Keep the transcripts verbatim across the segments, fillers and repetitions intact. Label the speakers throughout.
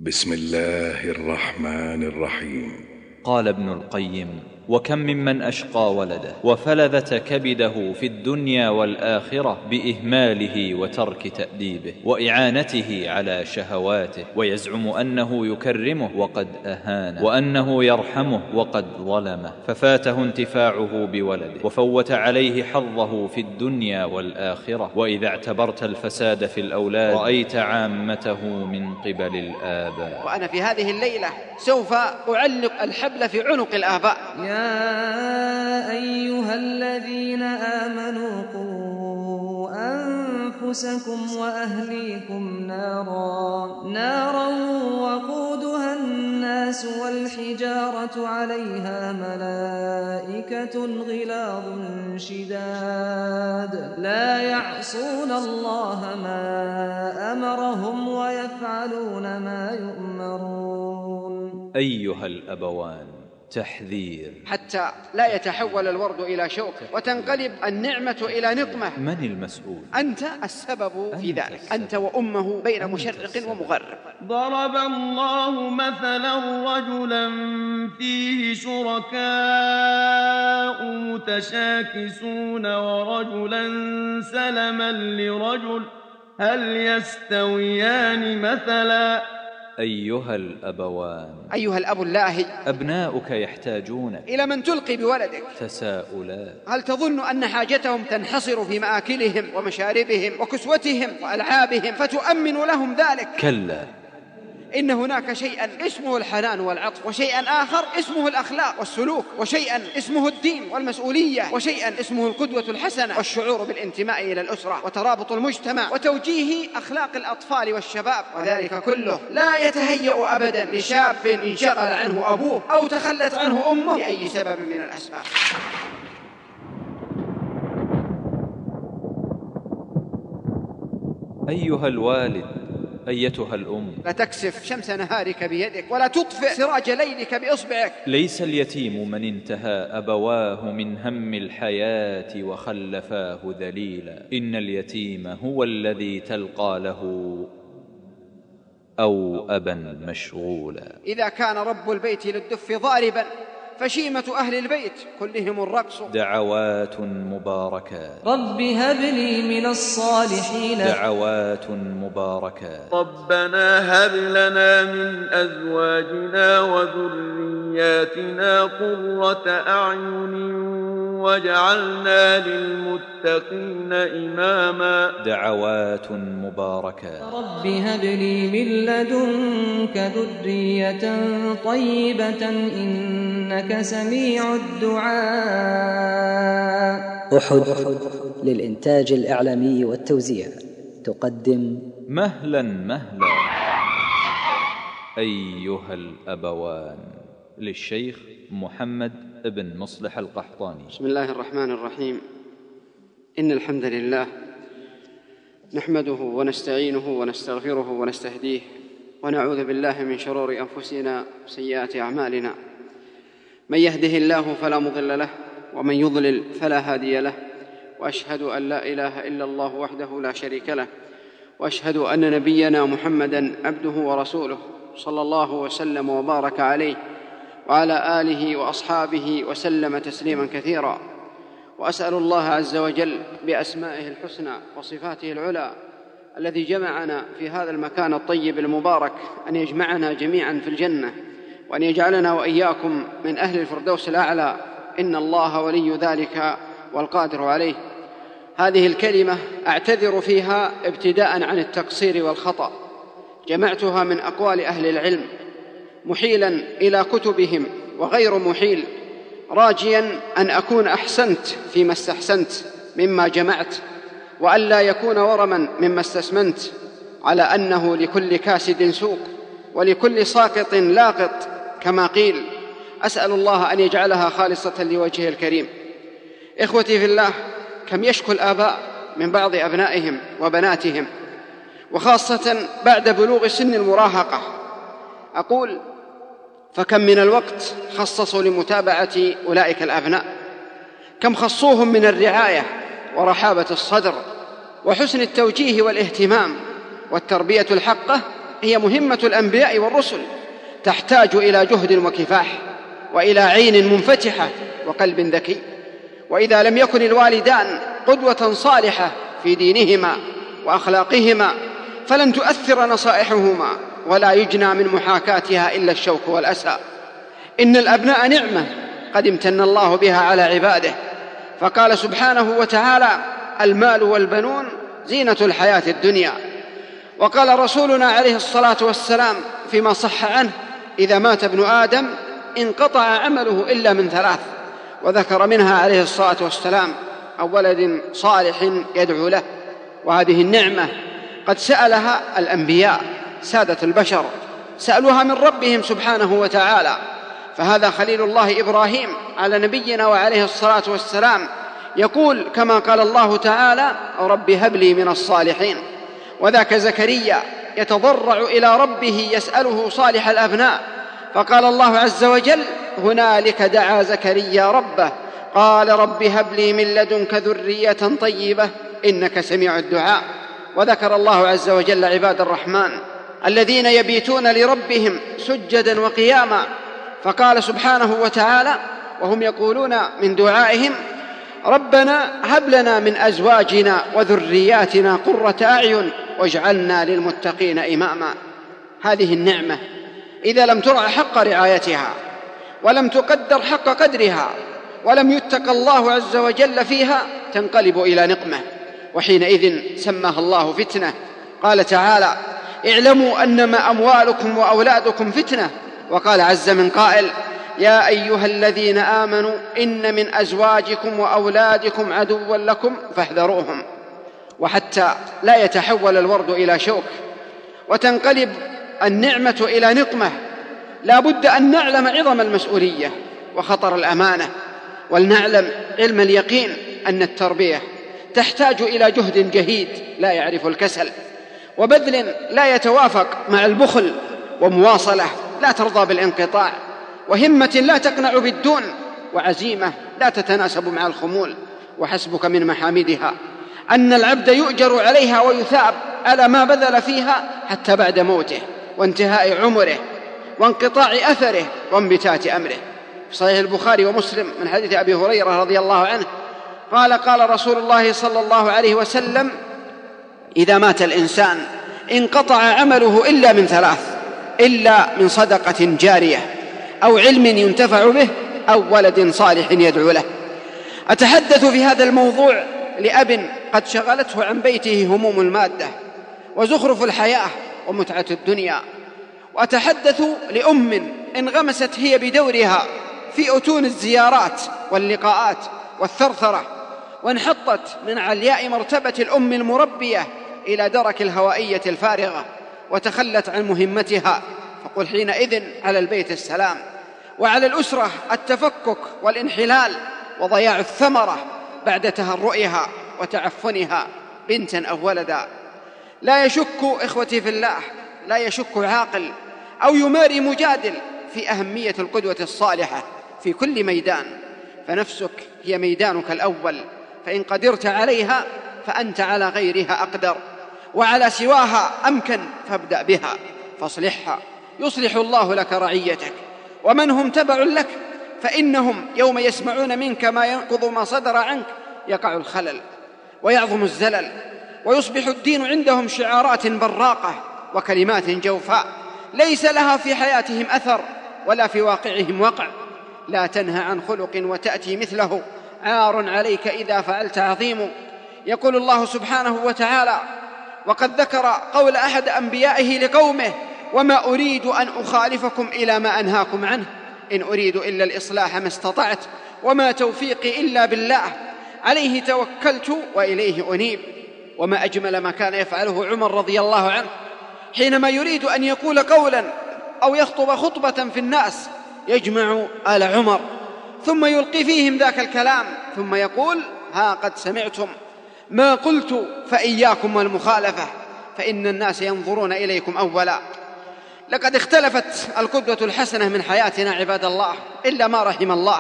Speaker 1: بسم الله الرحمن الرحيم.
Speaker 2: قال ابن القيم: وكم ممن أشقى ولده وفلذة كبده في الدنيا والآخرة بإهماله وترك تأديبه وإعانته على شهواته، ويزعم أنه يكرمه وقد أهانه، وأنه يرحمه وقد ظلمه، ففاته انتفاعه بولده وفوت عليه حظه في الدنيا والآخرة. وإذا اعتبرت الفساد في الأولاد رأيت عامته من قبل الآباء.
Speaker 3: وأنا في هذه الليلة سوف أعلق الحبل في عنق الآباء.
Speaker 4: يا أيها الذين آمنوا قوا أنفسكم وأهليكم نارا نارا وقودها الناس والحجارة عليها ملائكة غلاظ شداد لا يعصون الله ما أمرهم ويفعلون ما يؤمرون.
Speaker 2: أيها الأبوان، تحذير
Speaker 3: حتى لا يتحول الورد إلى شوك وتنقلب النعمة إلى نقمة.
Speaker 2: من المسؤول؟
Speaker 3: أنت السبب في ذلك، أنت وأمه بين مشرق ومغرب.
Speaker 5: ضرب الله مثلا رجلا فيه شركاء متشاكسون ورجلا سلما لرجل هل يستويان مثلا.
Speaker 2: أيها الأبوان،
Speaker 3: أيها الأب اللاهي،
Speaker 2: أبناؤك يحتاجونك.
Speaker 3: إلى من تلقي بولدك
Speaker 2: تساؤلات.
Speaker 3: هل تظن أن حاجتهم تنحصر في مآكلهم ومشاربهم وكسوتهم وألعابهم فتؤمن لهم ذلك؟
Speaker 2: كلا،
Speaker 3: إن هناك شيئا اسمه الحنان والعطف، وشيئا آخر اسمه الأخلاق والسلوك، وشيئا اسمه الدين والمسؤولية، وشيئا اسمه القدوة الحسنة والشعور بالانتماء إلى الأسرة وترابط المجتمع وتوجيه أخلاق الأطفال والشباب. وذلك كله لا يتهيأ أبدا لشاب انشغل عنه أبوه أو تخلت عنه أمه لأي سبب من الأسباب.
Speaker 2: أيها الوالد، أيتها الأم،
Speaker 3: لا تكسف شمس نهارك بيدك ولا تطفئ سراج ليلك بإصبعك.
Speaker 2: ليس اليتيم من انتهى أبواه من هم الحياة وخلفاه ذليلا، إن اليتيم هو الذي تلقى له أو أبا مشغولا.
Speaker 3: إذا كان رب البيت للدف ضاربا فشيمة أهل البيت كلهم الرقص.
Speaker 2: دعوات مباركات.
Speaker 4: رب هب لي من الصالحين.
Speaker 2: دعوات مباركات.
Speaker 5: ربنا هب لنا من أزواجنا وذرياتنا قرة أعين واجعلنا للمتقين إماما.
Speaker 2: دعوات مباركات.
Speaker 4: رب هب لي من لدنك ذرية طيبة إنك سميع الدعاء.
Speaker 6: أحد للإنتاج الإعلامي والتوزيع تقدم
Speaker 2: مهلا مهلا أيها الأبوان، للشيخ محمد ابن مصلح القحطاني.
Speaker 3: بسم الله الرحمن الرحيم. إن الحمد لله نحمده ونستعينه ونستغفره ونستهديه ونعوذ بالله من شرور أنفسنا وسيئات أعمالنا. من يهده الله فلا مضل له ومن يضلل فلا هادي له، وأشهد أن لا إله إلا الله وحده لا شريك له، وأشهد أن نبينا محمدًا عبده ورسوله صلى الله وسلم وبارك عليه وعلى آله وأصحابه وسلم تسليما كثيرا. وأسأل الله عز وجل بأسمائه الحسنى وصفاته العلى الذي جمعنا في هذا المكان الطيب المبارك أن يجمعنا جميعا في الجنة، وأن يجعلنا وإياكم من أهل الفردوس الأعلى، إن الله ولي ذلك والقادر عليه. هذه الكلمة أعتذر فيها ابتداء عن التقصير والخطأ، جمعتها من أقوال أهل العلم محيلا إلى كتبهم وغير محيل، راجيا أن أكون أحسنت فيما استحسنت مما جمعت، وألا يكون ورما مما استسمنت، على أنه لكل كاسد سوق ولكل ساقط لاقط كما قيل. أسأل الله أن يجعلها خالصة لوجهه الكريم. إخوتي في الله، كم يشكو الآباء من بعض أبنائهم وبناتهم، وخاصة بعد بلوغ سن المراهقة. أقول فكم من الوقت خصصوا لمتابعة أولئك الأبناء، كم خصوهم من الرعاية ورحابة الصدر وحسن التوجيه والاهتمام والتربية الحقة هي مهمة الأنبياء والرسل، تحتاج إلى جهد وكفاح وإلى عين منفتحة وقلب ذكي. وإذا لم يكن الوالدان قدوة صالحة في دينهما وأخلاقهما فلن تؤثر نصائحهما ولا يجنى من محاكاتها إلا الشوك والأسى. إن الأبناء نعمة قد امتن الله بها على عباده، فقال سبحانه وتعالى: المال والبنون زينة الحياة الدنيا. وقال رسولنا عليه الصلاة والسلام فيما صح عنه: إذا مات ابن آدم انقطع عمله إلا من ثلاث، وذكر منها عليه الصلاة والسلام: أو ولد صالح يدعو له. وهذه النعمة قد سألها الأنبياء سادة البشر، سألوها من ربهم سبحانه وتعالى. فهذا خليل الله إبراهيم على نبينا وعليه الصلاة والسلام يقول كما قال الله تعالى: رب هب لي من الصالحين. وذاك زكريا يتضرع إلى ربه يسأله صالح الأبناء، فقال الله عز وجل: هنالك دعا زكريا ربه قال رب هب لي من لدنك ذرية طيبة إنك سميع الدعاء. وذكر الله عز وجل عباد الرحمن الذين يبيتون لربهم سجدا وقياما، فقال سبحانه وتعالى وهم يقولون من دعائهم: ربنا هب لنا من أزواجنا وذرياتنا قرة أعين واجعلنا للمتقين إماما. هذه النعمة إذا لم ترعى حق رعايتها ولم تقدر حق قدرها ولم يتق الله عز وجل فيها تنقلب إلى نقمة، وحينئذ سماها الله فتنة. قال تعالى: اعلموا أنما أموالكم وأولادكم فتنة. وقال عز من قائل: يا أيها الذين آمنوا إن من أزواجكم وأولادكم عدوا لكم فاحذروهم. وحتى لا يتحول الورد إلى شوك وتنقلب النعمة إلى نقمة لا بد أن نعلم عظم المسؤولية وخطر الأمانة، ولنعلم علم اليقين أن التربية تحتاج إلى جهد جهيد لا يعرف الكسل، وبذل لا يتوافق مع البخل، ومواصلة لا ترضى بالانقطاع، وهمة لا تقنع بالدون، وعزيمة لا تتناسب مع الخمول. وحسبك من محامدها أن العبد يؤجر عليها ويثاب على ما بذل فيها حتى بعد موته وانتهاء عمره وانقطاع أثره وانبتات أمره. في صحيح البخاري ومسلم من حديث أبي هريرة رضي الله عنه قال: قال رسول الله صلى الله عليه وسلم: إذا مات الإنسان انقطع عمله إلا من ثلاث، إلا من صدقة جارية أو علم ينتفع به أو ولد صالح يدعو له. أتحدث في هذا الموضوع لأب قد شغلته عن بيته هموم المادة وزخرف الحياة ومتعة الدنيا، وأتحدث لأم انغمست هي بدورها في أتون الزيارات واللقاءات والثرثرة، وانحطت من علياء مرتبة الأم المربية إلى درك الهوائية الفارغة وتخلت عن مهمتها. فقل حينئذ على البيت السلام، وعلى الأسرة التفكك والانحلال وضياع الثمرة بعد تهرؤها وتعفنها بنتا أو ولدا. لا يشك إخوتي في الله، لا يشك عاقل أو يماري مجادل في أهمية القدوة الصالحة في كل ميدان، فنفسك هي ميدانك الأول، فإن قدرت عليها فأنت على غيرها أقدر، وعلى سواها أمكن، فابدأ بها فاصلحها يصلح الله لك رعيتك ومن هم تبع لك، فإنهم يوم يسمعون منك ما ينقض ما صدر عنك يقع الخلل ويعظم الزلل، ويصبح الدين عندهم شعارات براقة وكلمات جوفاء ليس لها في حياتهم أثر ولا في واقعهم وقع. لا تنهى عن خلق وتأتي مثله، عار عليك إذا فعلت عظيم. يقول الله سبحانه وتعالى: وقد ذكر قول أحد أنبيائه لقومه: وما أريد أن أخالفكم إلى ما أنهاكم عنه إن أريد إلا الإصلاح ما استطعت وما توفيقي إلا بالله عليه توكلت وإليه أنيب. وما أجمل ما كان يفعله عمر رضي الله عنه حينما يريد أن يقول قولا أو يخطب خطبة في الناس يجمع آل عمر ثم يلقي فيهم ذاك الكلام ثم يقول: ها قد سمعتم ما قلت فإياكم والمخالفة فإن الناس ينظرون إليكم أولا. لقد اختلفت القدوة الحسنة من حياتنا عباد الله إلا ما رحم الله.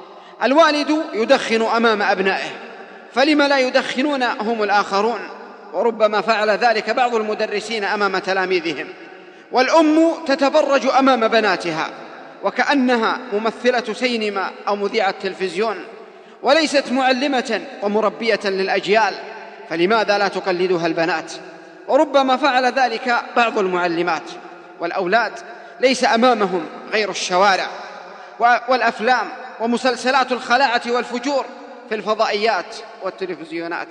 Speaker 3: الوالد يدخن أمام أبنائه، فلما لا يدخنون هم الآخرون؟ وربما فعل ذلك بعض المدرسين أمام تلاميذهم. والأم تتبرج أمام بناتها وكأنها ممثلة سينما أو مذيعة تلفزيون، وليست معلمة ومربية للأجيال، فلماذا لا تقلدها البنات؟ وربما فعل ذلك بعض المعلمات، والأولاد ليس أمامهم غير الشوارع والأفلام ومسلسلات الخلاعة والفجور في الفضائيات والتلفزيونات.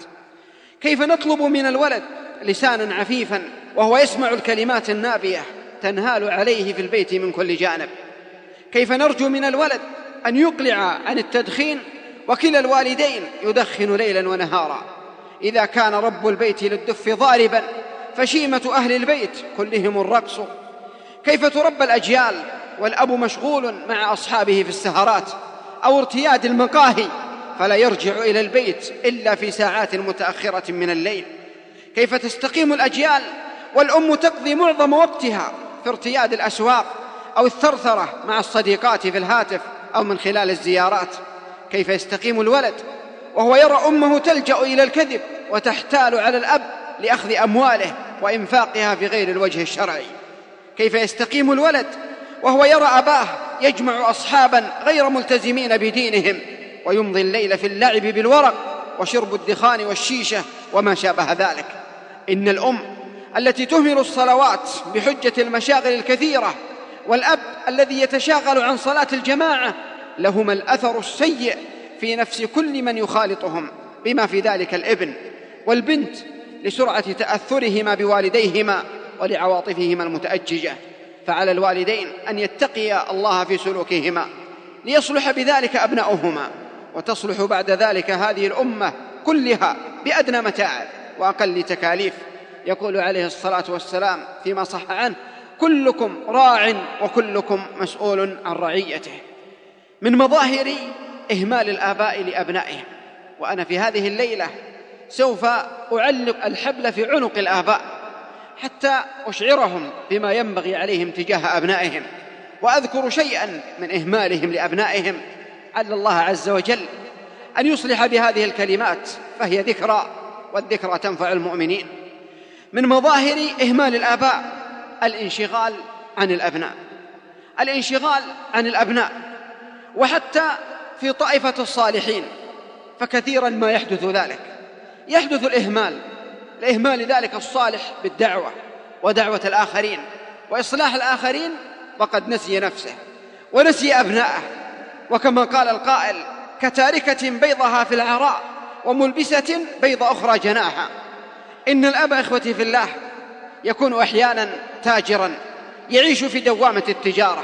Speaker 3: كيف نطلب من الولد لسانا عفيفا وهو يسمع الكلمات النابية تنهال عليه في البيت من كل جانب؟ كيف نرجو من الولد أن يقلع عن التدخين وكلا الوالدين يدخن ليلا ونهارا؟ إذا كان رب البيت للدف ضاربا فشيمة أهل البيت كلهم الرقص. كيف تربى الأجيال والأب مشغول مع أصحابه في السهرات أو ارتياد المقاهي فلا يرجع إلى البيت إلا في ساعات متأخرة من الليل؟ كيف تستقيم الأجيال والأم تقضي معظم وقتها في ارتياد الأسواق أو الثرثرة مع الصديقات في الهاتف أو من خلال الزيارات؟ كيف يستقيم الولد وهو يرى أمه تلجأ إلى الكذب وتحتال على الأب لأخذ أمواله وإنفاقها في غير الوجه الشرعي؟ كيف يستقيم الولد وهو يرى أباه يجمع أصحابا غير ملتزمين بدينهم ويمضي الليل في اللعب بالورق وشرب الدخان والشيشة وما شابه ذلك؟ إن الأم التي تهمل الصلوات بحجة المشاغل الكثيرة والأب الذي يتشاغل عن صلاة الجماعة لهما الأثر السيء في نفس كل من يخالطهم، بما في ذلك الابن والبنت لسرعة تأثرهما بوالديهما ولعواطفهما المتأججة. فعلى الوالدين أن يتقيا الله في سلوكهما ليصلح بذلك أبناؤهما، وتصلح بعد ذلك هذه الأمة كلها بأدنى متاع وأقل تكاليف. يقول عليه الصلاة والسلام فيما صح عنه: كلكم راع وكلكم مسؤول عن رعيته. من مظاهر إهمال الآباء لأبنائهم، وأنا في هذه الليلة سوف أعلق الحبل في عنق الآباء حتى أشعرهم بما ينبغي عليهم تجاه أبنائهم، وأذكر شيئا من إهمالهم لأبنائهم على الله عز وجل أن يصلح بهذه الكلمات، فهي ذكرى، والذكرى تنفع المؤمنين. من مظاهر إهمال الآباء الانشغال عن الأبناء، الانشغال عن الأبناء، وحتى في طائفة الصالحين فكثيرا ما يحدث ذلك، يحدث الإهمال لإهمال ذلك الصالح بالدعوة ودعوة الآخرين وإصلاح الآخرين، وقد نسي نفسه ونسي أبناءه. وكما قال القائل: كتاركة بيضها في العراء وملبسة بيض أخرى جناحا. إن الأب إخوتي في الله يكون أحيانا تاجرا يعيش في دوامة التجارة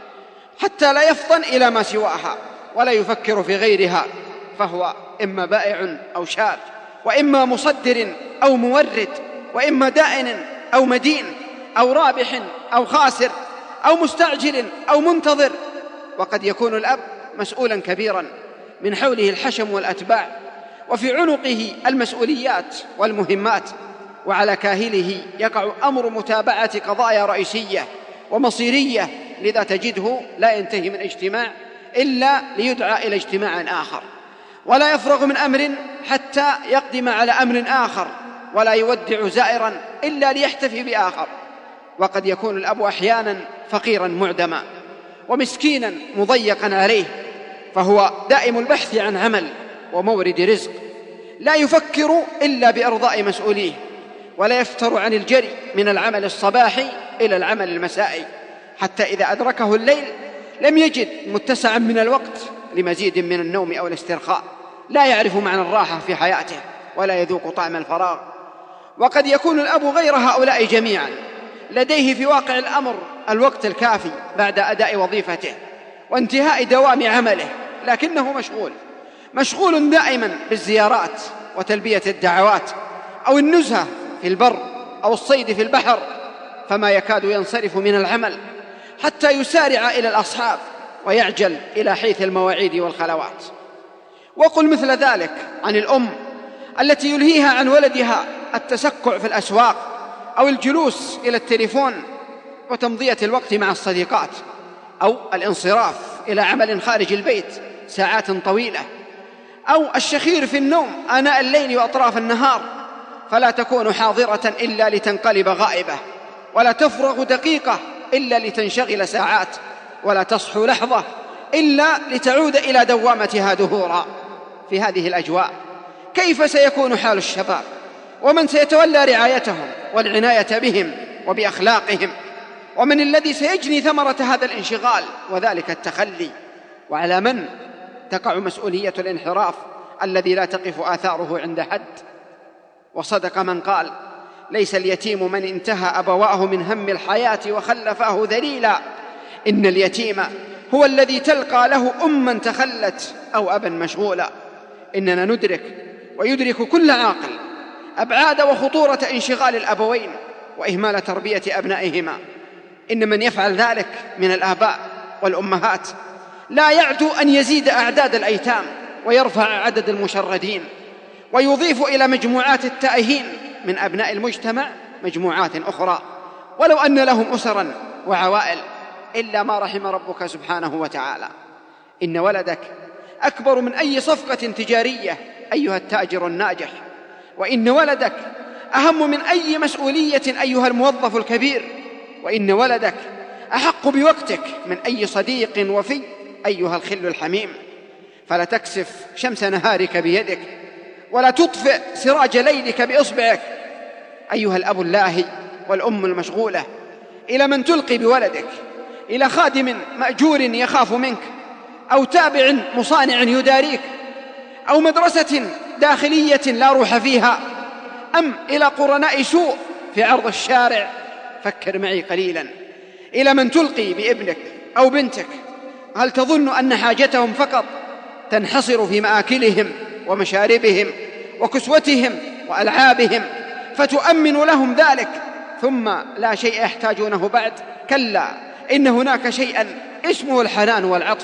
Speaker 3: حتى لا يفطن إلى ما سواها ولا يفكر في غيرها، فهو إما بائع أو شار، وإما مصدر أو مورد، وإما دائن أو مدين، أو رابح أو خاسر، أو مستعجل أو منتظر. وقد يكون الأب مسؤولا كبيرا من حوله الحشم والأتباع، وفي عنقه المسؤوليات والمهمات، وعلى كاهله يقع أمر متابعة قضايا رئيسية ومصيرية، لذا تجده لا ينتهي من اجتماع إلا ليدعى إلى اجتماع آخر، ولا يفرغ من أمر حتى يقدم على أمر آخر، ولا يودع زائرا إلا ليحتفي بآخر. وقد يكون الأب أحيانا فقيرا معدما ومسكينا مضيقا عليه، فهو دائم البحث عن عمل ومورد رزق، لا يفكر إلا بإرضاء مسؤوليه، ولا يفتر عن الجري من العمل الصباحي إلى العمل المسائي، حتى إذا أدركه الليل لم يجد متسعا من الوقت لمزيد من النوم أو الاسترخاء، لا يعرف معنى الراحة في حياته ولا يذوق طعم الفراغ. وقد يكون الأب غير هؤلاء جميعا، لديه في واقع الأمر الوقت الكافي بعد أداء وظيفته وانتهاء دوام عمله، لكنه مشغول مشغول دائما بالزيارات وتلبية الدعوات أو النزهة في البر أو الصيد في البحر، فما يكاد ينصرف من العمل حتى يسارع إلى الأصحاب ويعجل إلى حيث المواعيد والخلوات. وقل مثل ذلك عن الأم التي يلهيها عن ولدها التسكع في الأسواق أو الجلوس إلى التليفون وتمضية الوقت مع الصديقات، أو الانصراف إلى عمل خارج البيت ساعات طويلة، أو الشخير في النوم آناء الليل وأطراف النهار، فلا تكون حاضرة إلا لتنقلب غائبة، ولا تفرغ دقيقة إلا لتنشغل ساعات، ولا تصحو لحظة إلا لتعود إلى دوامتها دهورا. في هذه الأجواء كيف سيكون حال الشباب، ومن سيتولى رعايتهم والعناية بهم وبأخلاقهم، ومن الذي سيجني ثمرة هذا الانشغال وذلك التخلي؟ وعلى من تقع مسؤولية الانحراف الذي لا تقف آثاره عند حد؟ وصدق من قال: ليس اليتيم من انتهى أبواه من هم الحياة وخلفاه ذليلا، إن اليتيم هو الذي تلقى له أما تخلت أو أبا مشغولا. إننا ندرك ويدرك كل عاقل أبعاد وخطورة انشغال الأبوين وإهمال تربية أبنائهما. إن من يفعل ذلك من الآباء والأمهات لا يعدو أن يزيد أعداد الأيتام ويرفع عدد المشردين، ويضيف إلى مجموعات التائهين من أبناء المجتمع مجموعات أخرى، ولو أن لهم أسرا وعوائل، إلا ما رحم ربك سبحانه وتعالى. إن ولدك أكبر من أي صفقة تجارية أيها التاجر الناجح، وإن ولدك أهم من أي مسؤولية أيها الموظف الكبير، وإن ولدك أحق بوقتك من أي صديق وفي أيها الخل الحميم. فلا تكسف شمس نهارك بيدك، ولا تطفئ سراج ليلك بإصبعك أيها الأب اللاهي والأم المشغولة. إلى من تلقي بولدك؟ إلى خادم مأجور يخاف منك، أو تابع مصانع يداريك، أو مدرسة داخلية لا روح فيها، أم إلى قرناء سوء في عرض الشارع؟ فكر معي قليلا. إلى من تلقي بابنك أو بنتك؟ هل تظن أن حاجتهم فقط تنحصر في مآكلهم ومشاربهم وكسوتهم وألعابهم فتؤمن لهم ذلك ثم لا شيء يحتاجونه بعد؟ كلا، إن هناك شيئا اسمه الحنان والعطف،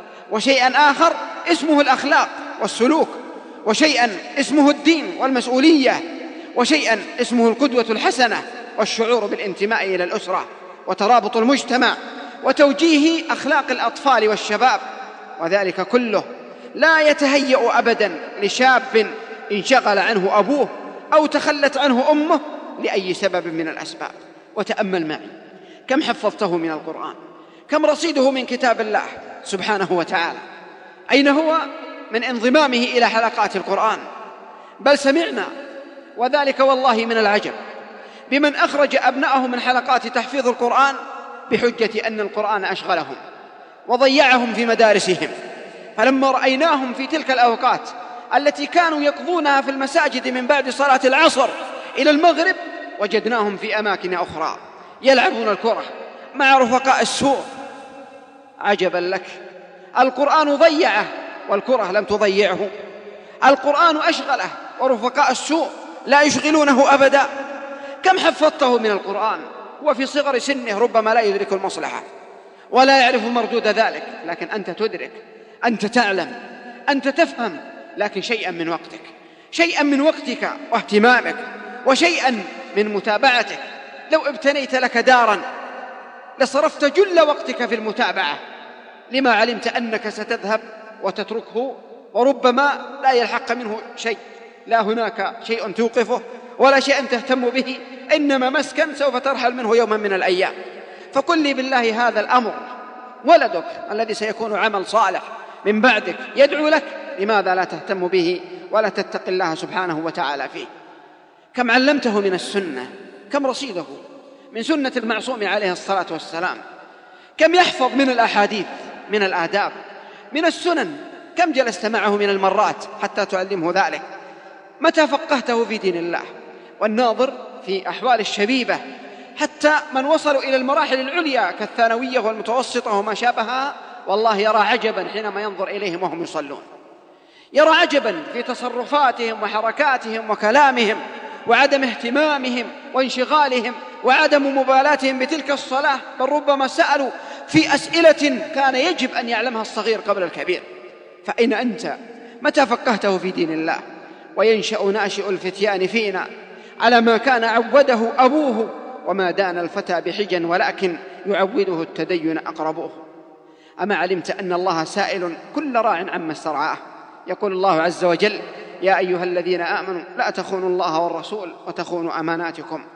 Speaker 3: وشيئا آخر اسمه الأخلاق والسلوك، وشيئا اسمه الدين والمسؤولية، وشيئا اسمه القدوة الحسنة والشعور بالانتماء إلى الأسرة وترابط المجتمع وتوجيه أخلاق الأطفال والشباب. وذلك كله لا يتهيأ أبدا لشاب انشغل عنه أبوه أو تخلت عنه أمه لأي سبب من الأسباب. وتأمل معي كم حفظته من القرآن، كم رصيده من كتاب الله سبحانه وتعالى، أين هو من انضمامه إلى حلقات القرآن؟ بل سمعنا، وذلك والله من العجب، بمن أخرج أبنائه من حلقات تحفيظ القرآن بحجة أن القرآن أشغلهم وضيعهم في مدارسهم. فلما رأيناهم في تلك الأوقات التي كانوا يقضونها في المساجد من بعد صلاة العصر إلى المغرب، وجدناهم في أماكن أخرى يلعبون الكرة مع رفقاء السوء. عجبا لك، القرآن ضيعه والكرة لم تضيعه، القرآن أشغله ورفقاء السوء لا يشغلونه أبدا. كم حفظته من القرآن وفي صغر سنه ربما لا يدرك المصلحة ولا يعرف مردود ذلك، لكن أنت تدرك، أنت تعلم، أنت تفهم، لكن شيئا من وقتك، شيئا من وقتك واهتمامك، وشيئا من متابعتك. لو ابتنيت لك دارا لصرفت جل وقتك في المتابعة، لما علمت أنك ستذهب وتتركه وربما لا يلحق منه شيء، لا هناك شيء توقفه ولا شيء تهتم به، إنما مسكن سوف ترحل منه يوما من الأيام. فقل لي بالله هذا الأمر، ولدك الذي سيكون عمل صالح من بعدك يدعو لك، لماذا لا تهتم به ولا تتقي الله سبحانه وتعالى فيه؟ كم علمته من السنة، كم رصيده من سنة المعصوم عليه الصلاة والسلام، كم يحفظ من الأحاديث، من الآداب، من السنن، كم جلست معه من المرات حتى تعلمه ذلك؟ متى فقهته في دين الله؟ والناظر في أحوال الشبيبة حتى من وصلوا إلى المراحل العليا كالثانوية والمتوسطة وما شابهها، والله يرى عجبا حينما ينظر إليهم وهم يصلون، يرى عجبا في تصرفاتهم وحركاتهم وكلامهم وعدم اهتمامهم وانشغالهم وعدم مبالاتهم بتلك الصلاة، بل ربما سألوا في أسئلة كان يجب أن يعلمها الصغير قبل الكبير. فأين أنت؟ متى فقهته في دين الله؟ وينشأ ناشئ الفتيان فينا على ما كان عوده أبوه، وما دان الفتى بحجا ولكن يعوده التدين أقربوه. أما علمت أن الله سائل كل راع عما استرعاه؟ يقول الله عز وجل: يا أيها الذين آمنوا لا تخونوا الله والرسول وتخونوا أماناتكم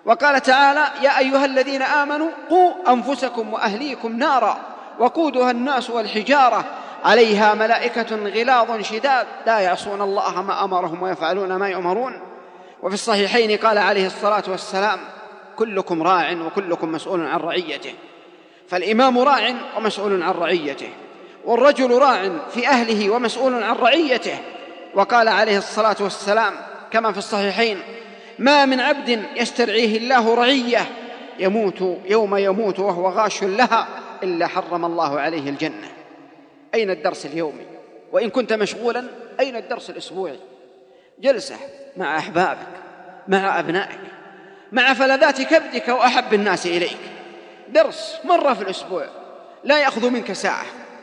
Speaker 3: وقال تعالى: يا أيها الذين آمنوا قوا أنفسكم وأهليكم نارا وقودها الناس والحجارة عليها ملائكة غلاظ شداد لا يعصون الله ما أمرهم ويفعلون ما يؤمرون. وفي الصحيحين قال عليه الصلاة والسلام: كلكم راع وكلكم مسؤول عن رعيته. فالإمام راع ومسؤول عن رعيته، والرجل راع في أهله ومسؤول عن رعيته. وقال عليه الصلاة والسلام كما في الصحيحين: ما من عبد يسترعيه الله رعية يموت يوم يموت وهو غاش لها إلا حرم الله عليه الجنة. أين الدرس اليومي؟ وإن كنت مشغولا أين الدرس الأسبوعي؟ جلسة مع أحبابك، مع أبنائك، مع فلذات كبدك وأحب الناس إليك. درس مرة في الأسبوع لا يأخذ منك ساعة،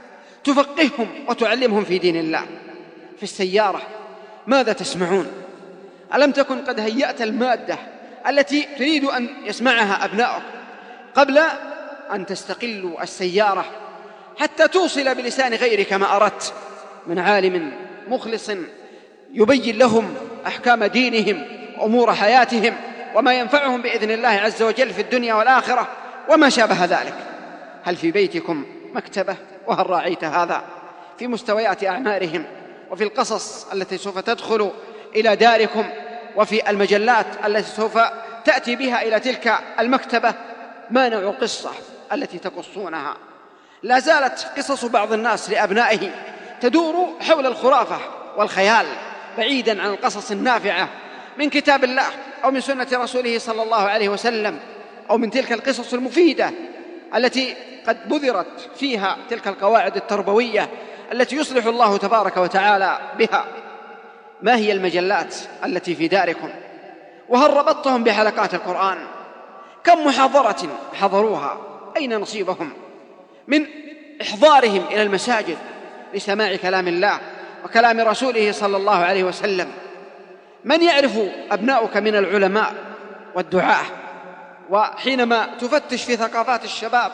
Speaker 3: تفقههم وتعلمهم في دين الله. في السيارة ماذا تسمعون؟ ألم تكن قد هيأت المادة التي تريد أن يسمعها أبنائك قبل أن تستقلوا السيارة حتى توصل بلسان غيرك ما أردت من عالم مخلص يبين لهم أحكام دينهم وأمور حياتهم وما ينفعهم بإذن الله عز وجل في الدنيا والآخرة وما شابه ذلك؟ هل في بيتكم مكتبة؟ وهل راعيت هذا في مستويات أعمارهم وفي القصص التي سوف تدخل إلى داركم وفي المجلات التي سوف تأتي بها إلى تلك المكتبة؟ ما نوع قصة التي تقصونها؟ لا زالت قصص بعض الناس لأبنائه تدور حول الخرافة والخيال بعيدا عن القصص النافعة من كتاب الله أو من سنة رسوله صلى الله عليه وسلم، أو من تلك القصص المفيدة التي قد بذرت فيها تلك القواعد التربوية التي يصلح الله تبارك وتعالى بها. ما هي المجلات التي في داركم؟ وهل ربطتهم بحلقات القرآن؟ كم محاضرة حضروها؟ أين نصيبهم من إحضارهم إلى المساجد لسماع كلام الله وكلام رسوله صلى الله عليه وسلم؟ من يعرف أبناؤك من العلماء والدعاة؟ وحينما تفتش في ثقافات الشباب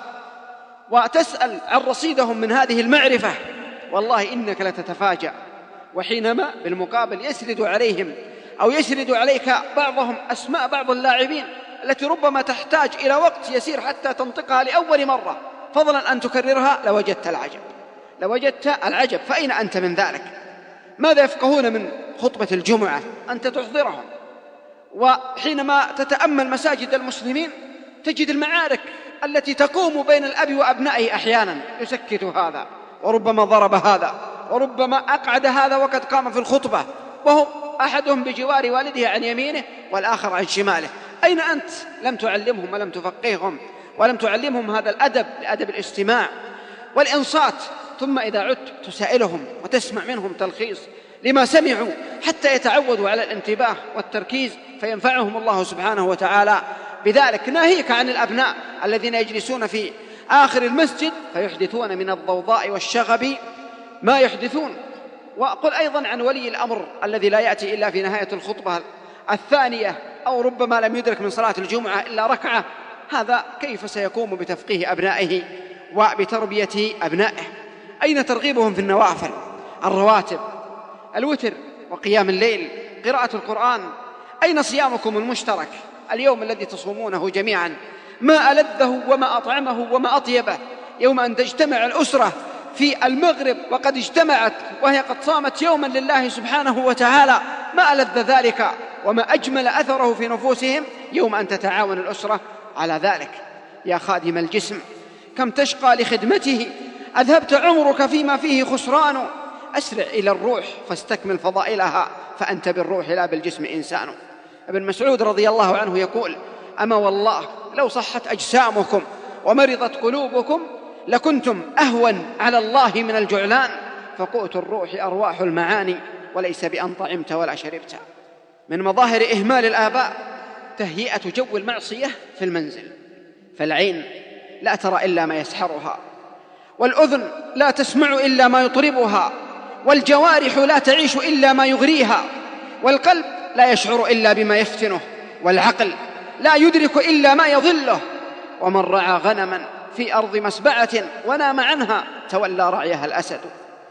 Speaker 3: وتسأل عن رصيدهم من هذه المعرفة والله إنك لتتفاجأ. وحينما بالمقابل يسرد عليهم أو يسرد عليك بعضهم أسماء بعض اللاعبين التي ربما تحتاج إلى وقت يسير حتى تنطقها لأول مرة فضلا أن تكررها، لوجدت العجب لوجدت العجب. فأين أنت من ذلك؟ ماذا يفقهون من خطبة الجمعة أنت تحضرهم؟ وحينما تتأمل مساجد المسلمين تجد المعارك التي تقوم بين الأب وأبنائه أحيانا يسكت هذا وربما ضرب هذا وربما أقعد هذا وقد قام في الخطبة وهم أحدهم بجوار والده عن يمينه والآخر عن شماله. أين أنت؟ لم تعلمهم ولم تفقههم ولم تعلمهم هذا الأدب، لأدب الاستماع والإنصات. ثم إذا عدت تسائلهم وتسمع منهم تلخيص لما سمعوا حتى يتعودوا على الانتباه والتركيز فينفعهم الله سبحانه وتعالى بذلك. ناهيك عن الأبناء الذين يجلسون في آخر المسجد فيحدثون من الضوضاء والشغب ما يحدثون. وأقول أيضا عن ولي الأمر الذي لا يأتي إلا في نهاية الخطبة الثانية أو ربما لم يدرك من صلاة الجمعة إلا ركعة، هذا كيف سيقوم بتفقيه أبنائه وبتربية أبنائه؟ أين ترغيبهم في النوافل، الرواتب، الوتر وقيام الليل، قراءة القرآن؟ أين صيامكم المشترك اليوم الذي تصومونه جميعا؟ ما ألذه وما أطعمه وما أطيبه يوم أن تجتمع الأسرة في المغرب وقد اجتمعت وهي قد صامت يوما لله سبحانه وتعالى. ما ألذ ذلك وما أجمل أثره في نفوسهم يوم أن تتعاون الأسرة على ذلك. يا خادم الجسم كم تشقى لخدمته، أذهبت عمرك فيما فيه خسران. أسرع إلى الروح فاستكمل فضائلها فأنت بالروح لا بالجسم إنسان. ابن مسعود رضي الله عنه يقول: أما والله لو صحت أجسامكم ومرضت قلوبكم لكنتم أهون على الله من الجعلان، فقوت الروح أرواح المعاني وليس بأن طعمت ولا شربت. من مظاهر إهمال الآباء تهيئة جو المعصية في المنزل، فالعين لا ترى إلا ما يسحرها، والأذن لا تسمع إلا ما يطربها، والجوارح لا تعيش إلا ما يغريها، والقلب لا يشعر إلا بما يفتنه، والعقل لا يدرك إلا ما يضله. ومن رعى غنما في أرض مسبعة ونام عنها تولى رعيها الأسد.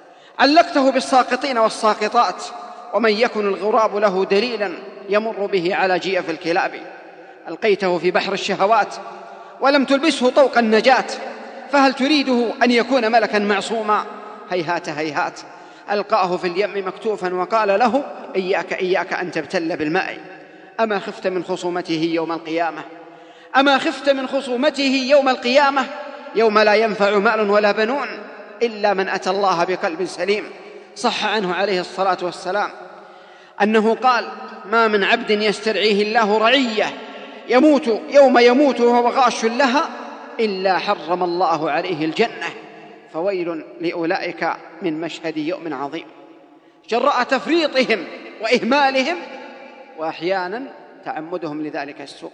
Speaker 3: علقته بالساقطين والساقطات، ومن يكن الغراب له دليلا يمر به على جيف الكلاب. ألقيته في بحر الشهوات ولم تلبسه طوق النجاة، فهل تريده أن يكون ملكا معصوما؟ هيهات هيهات، ألقاه في اليم مكتوفا وقال له إياك إياك أن تبتل بالماء. أما خفت من خصومته يوم القيامة أما خفت من خصومته يوم القيامة يوم لا ينفع مال ولا بنون إلا من أتى الله بقلب سليم. صح عنه عليه الصلاة والسلام أنه قال: ما من عبد يسترعيه الله رعية يموت يوم يموت وهو غاش لها إلا حرم الله عليه الجنة، فويل لأولئك من مشهد يوم عظيم. جراء تفريطهم وإهمالهم وأحيانا تعمدهم لذلك السوء.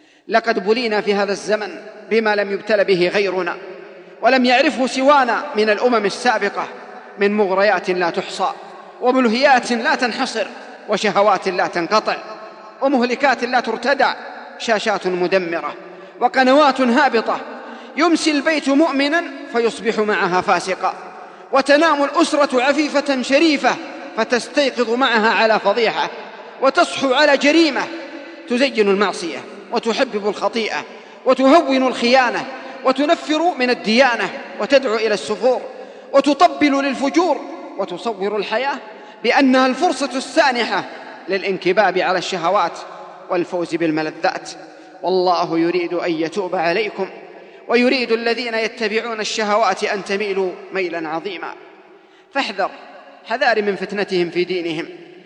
Speaker 3: لقد بلينا في هذا الزمن بما لم يبتل به غيرنا ولم يعرفه سوانا من الأمم السابقة، من مغريات لا تحصى وملهيات لا تنحصر وشهوات لا تنقطع ومهلكات لا ترتدع، شاشات مدمرة وقنوات هابطة، يمسي البيت مؤمنا فيصبح معها فاسقا، وتنام الأسرة عفيفة شريفة فتستيقظ معها على فضيحة، وتصحو على جريمة تزين المعصية وتحبب الخطيئة وتهون الخيانة وتنفر من الديانة وتدعو إلى السفور وتطبل للفجور، وتصور الحياة بأنها الفرصة السانحة للانكباب على الشهوات والفوز بالملذات. والله يريد أن يتوب عليكم ويريد الذين يتبعون الشهوات أن تميلوا ميلا عظيما. فاحذر حذار من فتنتهم في دينهم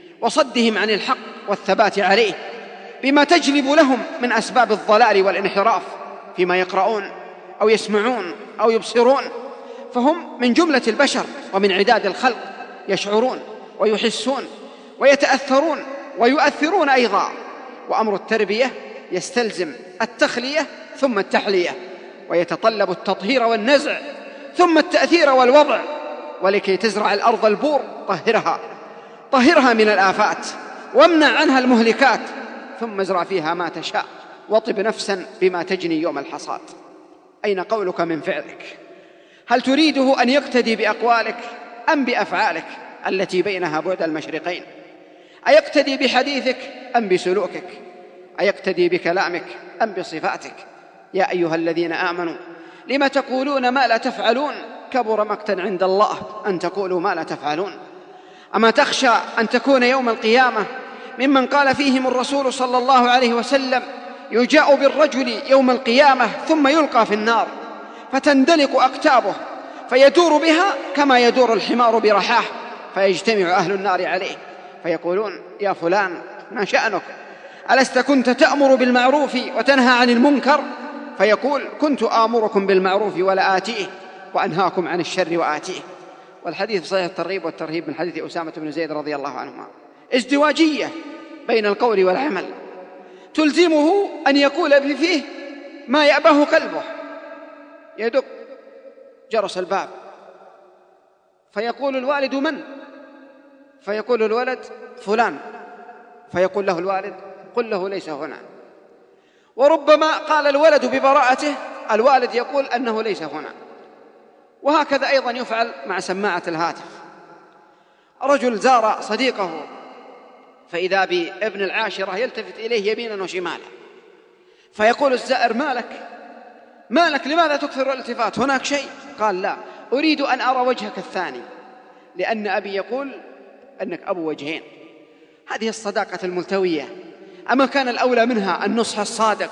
Speaker 3: وصدهم عن الحق والثبات عليه بما تجلب لهم من أسباب الضلال والانحراف فيما يقرؤون أو يسمعون أو يبصرون، فهم من جملة البشر ومن عداد الخلق، يشعرون ويحسون ويتأثرون ويؤثرون أيضا. وأمر التربية يستلزم التخلية ثم التحلية، ويتطلب التطهير والنزع ثم التأثير والوضع. ولكي تزرع الأرض البور طهرها طهرها من الآفات وامنع عنها المهلكات، ثم ازرع فيها ما تشاء وطب نفسا بما تجني يوم الحصاد. أين قولك من فعلك؟ هل تريده أن يقتدي بأقوالك أم بأفعالك التي بينها بعد المشرقين؟ أيقتدي بحديثك أم بسلوكك؟ أيقتدي بكلامك أم بصفاتك؟ يا أيها الذين آمنوا لم تقولون ما لا تفعلون كبر مقتا عند الله أن تقولوا ما لا تفعلون. أما تخشى أن تكون يوم القيامة ممن قال فيهم الرسول صلى الله عليه وسلم: يجاء بالرجل يوم القيامة ثم يلقى في النار فتندلق أكتابه فيدور بها كما يدور الحمار برحاه، فيجتمع أهل النار عليه فيقولون: يا فلان ما شأنك؟ ألست كنت تأمر بالمعروف وتنهى عن المنكر؟ فيقول: كنت آمركم بالمعروف ولا آتيه وأنهاكم عن الشر وآتيه. والحديث صحيح الترغيب والترهيب من حديث أسامة بن زيد رضي الله عنهما. ازدواجية بين القول والعمل تلزمه أن يقول فيه ما يأباه قلبه. يدق جرس الباب فيقول الوالد: من؟ فيقول الولد: فلان. فيقول له الوالد: قل له ليس هنا. وربما قال الولد ببراءته، الوالد يقول أنه ليس هنا. وهكذا أيضا يفعل مع سماعة الهاتف. رجل زار صديقه فإذا بابن العاشرة يلتفت إليه يمينا وشمالا، فيقول الزائر: مالك مالك لماذا تكثر الالتفات؟ هناك شيء؟ قال: لا، أريد أن أرى وجهك الثاني، لأن أبي يقول أنك أبو وجهين. هذه الصداقة الملتوية. أما كان الأولى منها النصح الصادق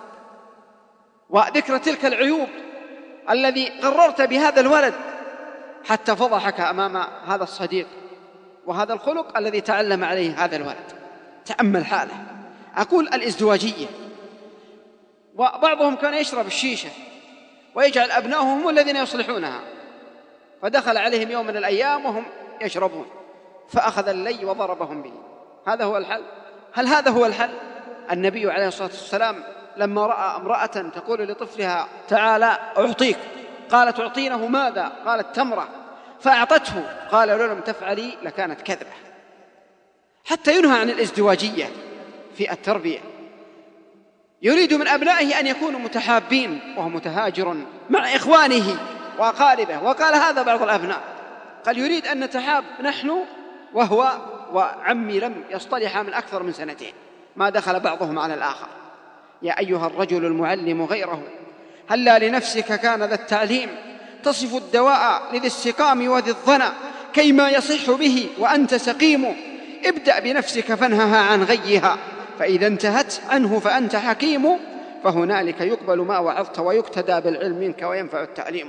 Speaker 3: وذكر تلك العيوب الذي قررت بهذا الولد حتى فضحك أمام هذا الصديق، وهذا الخلق الذي تعلم عليه هذا الولد. تأمل حاله. أقول الازدواجية. وبعضهم كان يشرب الشيشة ويجعل أبنائهم هم الذين يصلحونها، فدخل عليهم يوم من الأيام وهم يشربون فأخذ اللي وضربهم به. هذا هو الحل؟ هل هذا هو الحل؟ النبي عليه الصلاة والسلام لما رأى امرأة تقول لطفلها: تعالى أعطيك، قالت: أعطينه ماذا؟ قالت: تمرة، فأعطته، قال: لو لم تفعلي لكانت كذبة. حتى ينهى عن الازدواجية في التربية. يريد من أبنائه أن يكونوا متحابين وهو متهاجر مع إخوانه وأقاربه. وقال هذا بعض الأبناء، قال: يريد أن نتحاب نحن وهو وعمي لم يصطلحا من أكثر من سنتين، ما دخل بعضهم على الآخر. يا أيها الرجل المعلم غيره، هلا لنفسك كان ذا التعليم، تصف الدواء لذي السقام وذي الظنا، كيما يصح به وأنت سقيم. ابدأ بنفسك فانهها عن غيها، فإذا انتهت عنه فأنت حكيم، فهنالك يقبل ما وعظت ويقتدى بالعلم منك وينفع التعليم.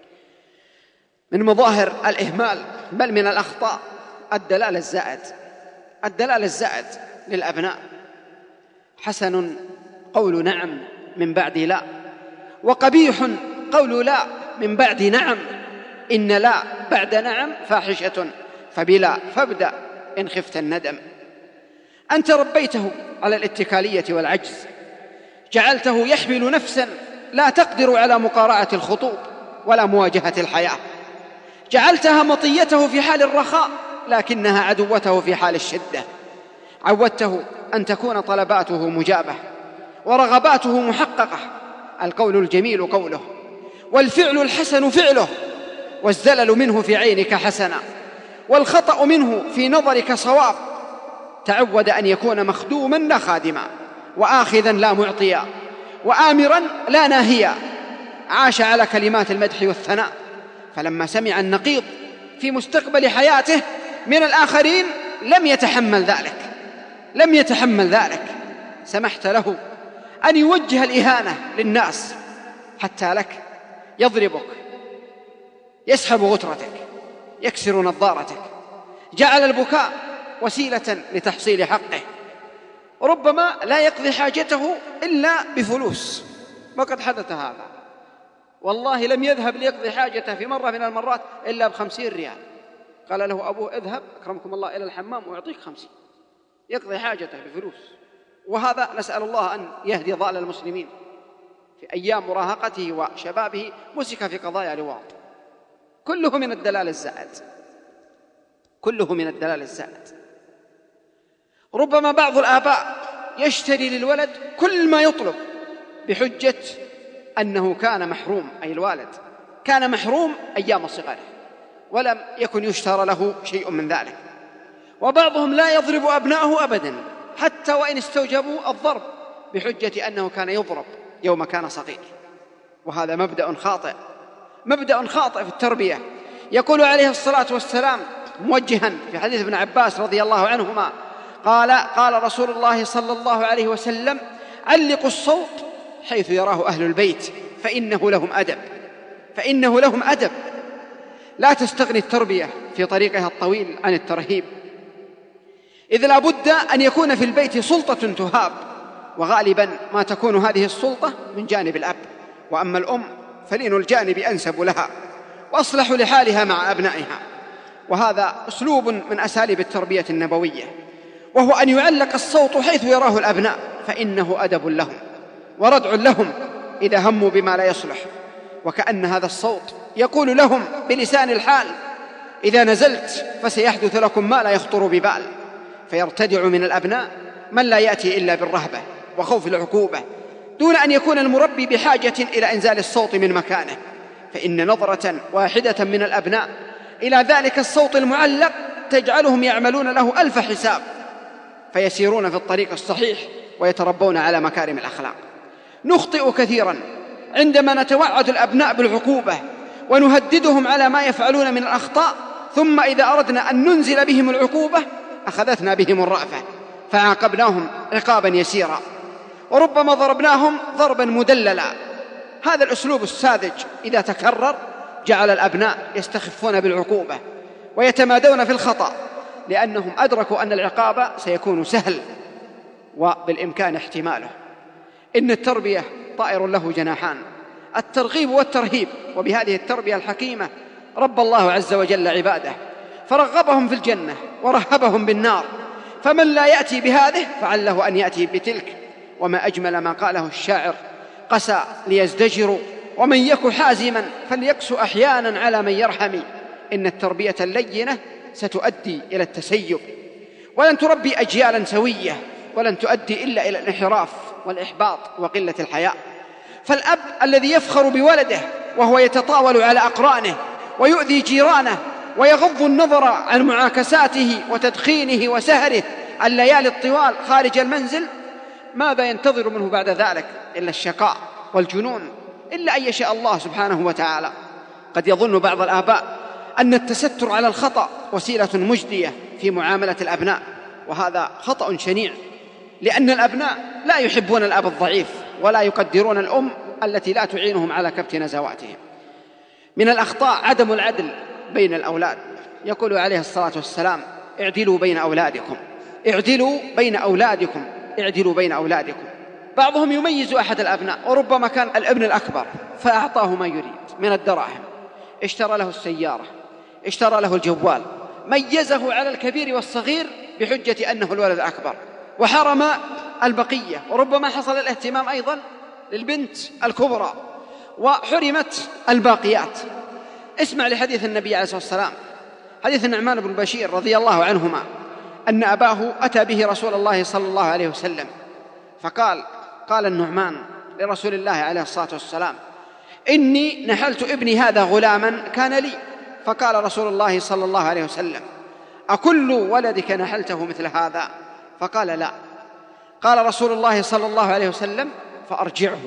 Speaker 3: من مظاهر الإهمال بل من الأخطاء الدلال الزائد، الدلال الزائد للأبناء. حسن قول نعم من بعد لا، وقبيح قول لا من بعد نعم، إن لا بعد نعم فاحشة، فبلا فابدأ إن خفت الندم. أنت ربيته على الاتكالية والعجز، جعلته يحمل نفسا لا تقدر على مقارعة الخطوب ولا مواجهة الحياة، جعلتها مطيته في حال الرخاء لكنها عدوته في حال الشدة. عودته أن تكون طلباته مجابة ورغباته محققة، القول الجميل قوله والفعل الحسن فعله، والزلل منه في عينك حسنا، والخطأ منه في نظرك صواب. تعود أن يكون مخدوما لا خادما، وآخذا لا معطيا، وآمرا لا ناهيا. عاش على كلمات المدح والثناء، فلما سمع النقيض في مستقبل حياته من الآخرين لم يتحمل ذلك، لم يتحمل ذلك. سمحت له أن يوجه الإهانة للناس، حتى لك يضربك، يسحب غترتك، يكسر نظارتك، جعل البكاء وسيلة لتحصيل حقه. ربما لا يقضي حاجته إلا بفلوس، وقد حدث هذا. والله لم يذهب ليقضي حاجته في مرة من المرات إلا بخمسين ريال، قال له أبوه اذهب أكرمكم الله إلى الحمام وأعطيك خمسين، يقضي حاجته بفلوس. وهذا نسأل الله أن يهدي ضال المسلمين. في أيام مراهقته وشبابه مسك في قضايا لواط، كله من الدلال الزائد، كله من الدلال الزائد. ربما بعض الآباء يشتري للولد كل ما يطلب بحجة أنه كان محروم، أي الوالد كان محروم أيام صغره ولم يكن يشترى له شيء من ذلك. وبعضهم لا يضرب أبنائه أبدا حتى وإن استوجبوا الضرب بحجة أنه كان يضرب يوم كان صغير، وهذا مبدأ خاطئ، مبدأ خاطئ في التربية. يقول عليه الصلاة والسلام موجها في حديث ابن عباس رضي الله عنهما قال قال رسول الله صلى الله عليه وسلم علقوا الصوت حيث يراه أهل البيت فإنه لهم أدب، فإنه لهم أدب. لا تستغني التربية في طريقها الطويل عن الترهيب، إذ لا بد أن يكون في البيت سلطة تهاب، وغالبا ما تكون هذه السلطة من جانب الأب، وأما الأم فلين الجانب أنسب لها وأصلح لحالها مع أبنائها. وهذا أسلوب من أساليب التربية النبوية، وهو أن يعلق الصوت حيث يراه الأبناء، فإنه أدب لهم وردع لهم إذا هموا بما لا يصلح، وكأن هذا الصوت يقول لهم بلسان الحال إذا نزلت فسيحدث لكم ما لا يخطر ببال. فيرتدع من الأبناء من لا يأتي إلا بالرهبة وخوف العقوبة، دون أن يكون المربي بحاجة إلى إنزال الصوت من مكانه، فإن نظرة واحدة من الأبناء إلى ذلك الصوت المعلق تجعلهم يعملون له ألف حساب، فيسيرون في الطريق الصحيح ويتربون على مكارم الأخلاق. نخطئ كثيرا عندما نتوعد الأبناء بالعقوبة ونهددهم على ما يفعلون من الأخطاء، ثم إذا أردنا أن ننزل بهم العقوبة أخذتنا بهم الرأفة فعاقبناهم عقابا يسيرا، وربما ضربناهم ضربا مدللا. هذا الأسلوب الساذج إذا تكرر جعل الأبناء يستخفون بالعقوبة ويتمادون في الخطأ، لأنهم أدركوا أن العقاب سيكون سهل وبالإمكان احتماله. إن التربية طائر له جناحان، الترغيب والترهيب، وبهذه التربية الحكيمة رب الله عز وجل عباده فرغبهم في الجنة ورهبهم بالنار. فمن لا يأتي بهذه فعله أن يأتي بتلك. وما أجمل ما قاله الشاعر قسى ليزدجروا ومن يك حازما فليكس أحيانا على من يرحم. إن التربية اللينة ستؤدي إلى التسيب، ولن تربي أجيالا سوية، ولن تؤدي إلا إلى الانحراف والإحباط وقلة الحياء. فالأب الذي يفخر بولده وهو يتطاول على أقرانه ويؤذي جيرانه ويغض النظر عن معاكساته وتدخينه وسهره الليالي الطوال خارج المنزل، ماذا ينتظر منه بعد ذلك إلا الشقاء والجنون، إلا أن يشاء الله سبحانه وتعالى. قد يظن بعض الآباء أن التستر على الخطأ وسيلة مجدية في معاملة الأبناء، وهذا خطأ شنيع، لأن الأبناء لا يحبون الأب الضعيف ولا يقدرون الأم التي لا تعينهم على كبت نزواتهم. من الأخطاء عدم العدل بين الأولاد. يقول عليه الصلاة والسلام: اعدلوا بين أولادكم اعدلوا بين أولادكم اعدلوا بين أولادكم. بعضهم يميز أحد الأبناء، وربما كان الابن الأكبر فأعطاه ما يريد من الدراهم، اشترى له السيارة، اشترى له الجوال، ميزه على الكبير والصغير بحجة أنه الولد الأكبر، وحرم البقية. وربما حصل الاهتمام أيضا للبنت الكبرى وحرمت الباقيات. اسمع لحديث النبي عليه الصلاة والسلام، حديث النعمان بن بشير رضي الله عنهما، أن أباه أتى به رسول الله صلى الله عليه وسلم فقال قال النعمان لرسول الله عليه الصلاة والسلام: إني نحلت ابني هذا غلاما كان لي. فقال رسول الله صلى الله عليه وسلم: أكل ولدك نحلته مثل هذا؟ فقال: لا. قال رسول الله صلى الله عليه وسلم: فأرجعه.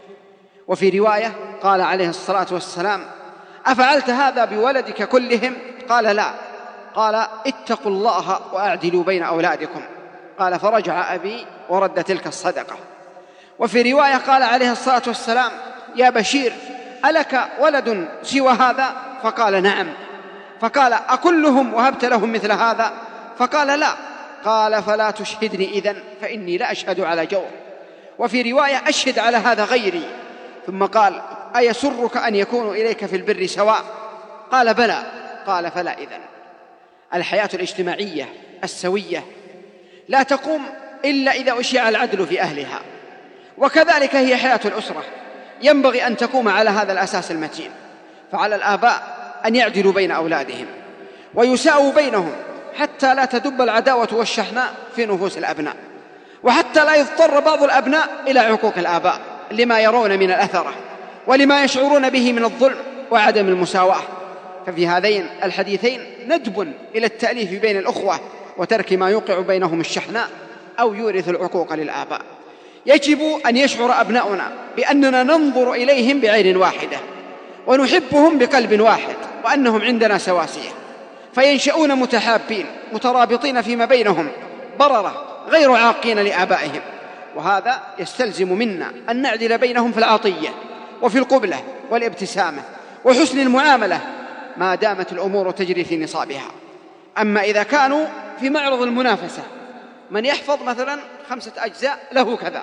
Speaker 3: وفي رواية قال عليه الصلاة والسلام: أفعلت هذا بولدك كلهم؟ قال: لا. قال: اتقوا الله وأعدلوا بين أولادكم. قال: فرجع أبي ورد تلك الصدقة. وفي رواية قال عليه الصلاة والسلام: يا بشير، ألك ولد سوى هذا؟ فقال: نعم. فقال: أكلهم وهبت لهم مثل هذا؟ فقال: لا. قال: فلا تشهدني إذن، فإني لا أشهد على جور. وفي رواية: أشهد على هذا غيري. ثم قال: أيسرك أن يكونوا إليك في البر سواء؟ قال: بلى. قال: فلا إذن. الحياة الاجتماعية السوية لا تقوم إلا إذا أشيع العدل في أهلها، وكذلك هي حياة الأسرة، ينبغي أن تقوم على هذا الأساس المتين. فعلى الآباء أن يعدلوا بين أولادهم ويساووا بينهم، حتى لا تدب العداوة والشحناء في نفوس الأبناء، وحتى لا يضطر بعض الأبناء إلى عقوق الآباء لما يرون من الأثرة ولما يشعرون به من الظلم وعدم المساواة. ففي هذين الحديثين ندب إلى التأليف بين الأخوة وترك ما يوقع بينهم الشحناء أو يورث العقوق للآباء. يجب أن يشعر أبناؤنا بأننا ننظر إليهم بعين واحدة ونحبهم بقلب واحد، وأنهم عندنا سواسية، فينشؤون متحابين مترابطين فيما بينهم بررة غير عاقين لآبائهم. وهذا يستلزم منا أن نعدل بينهم في العطية وفي القبلة والابتسامة وحسن المعاملة ما دامت الأمور تجري في نصابها. أما إذا كانوا في معرض المنافسة، من يحفظ مثلا خمسة أجزاء له كذا،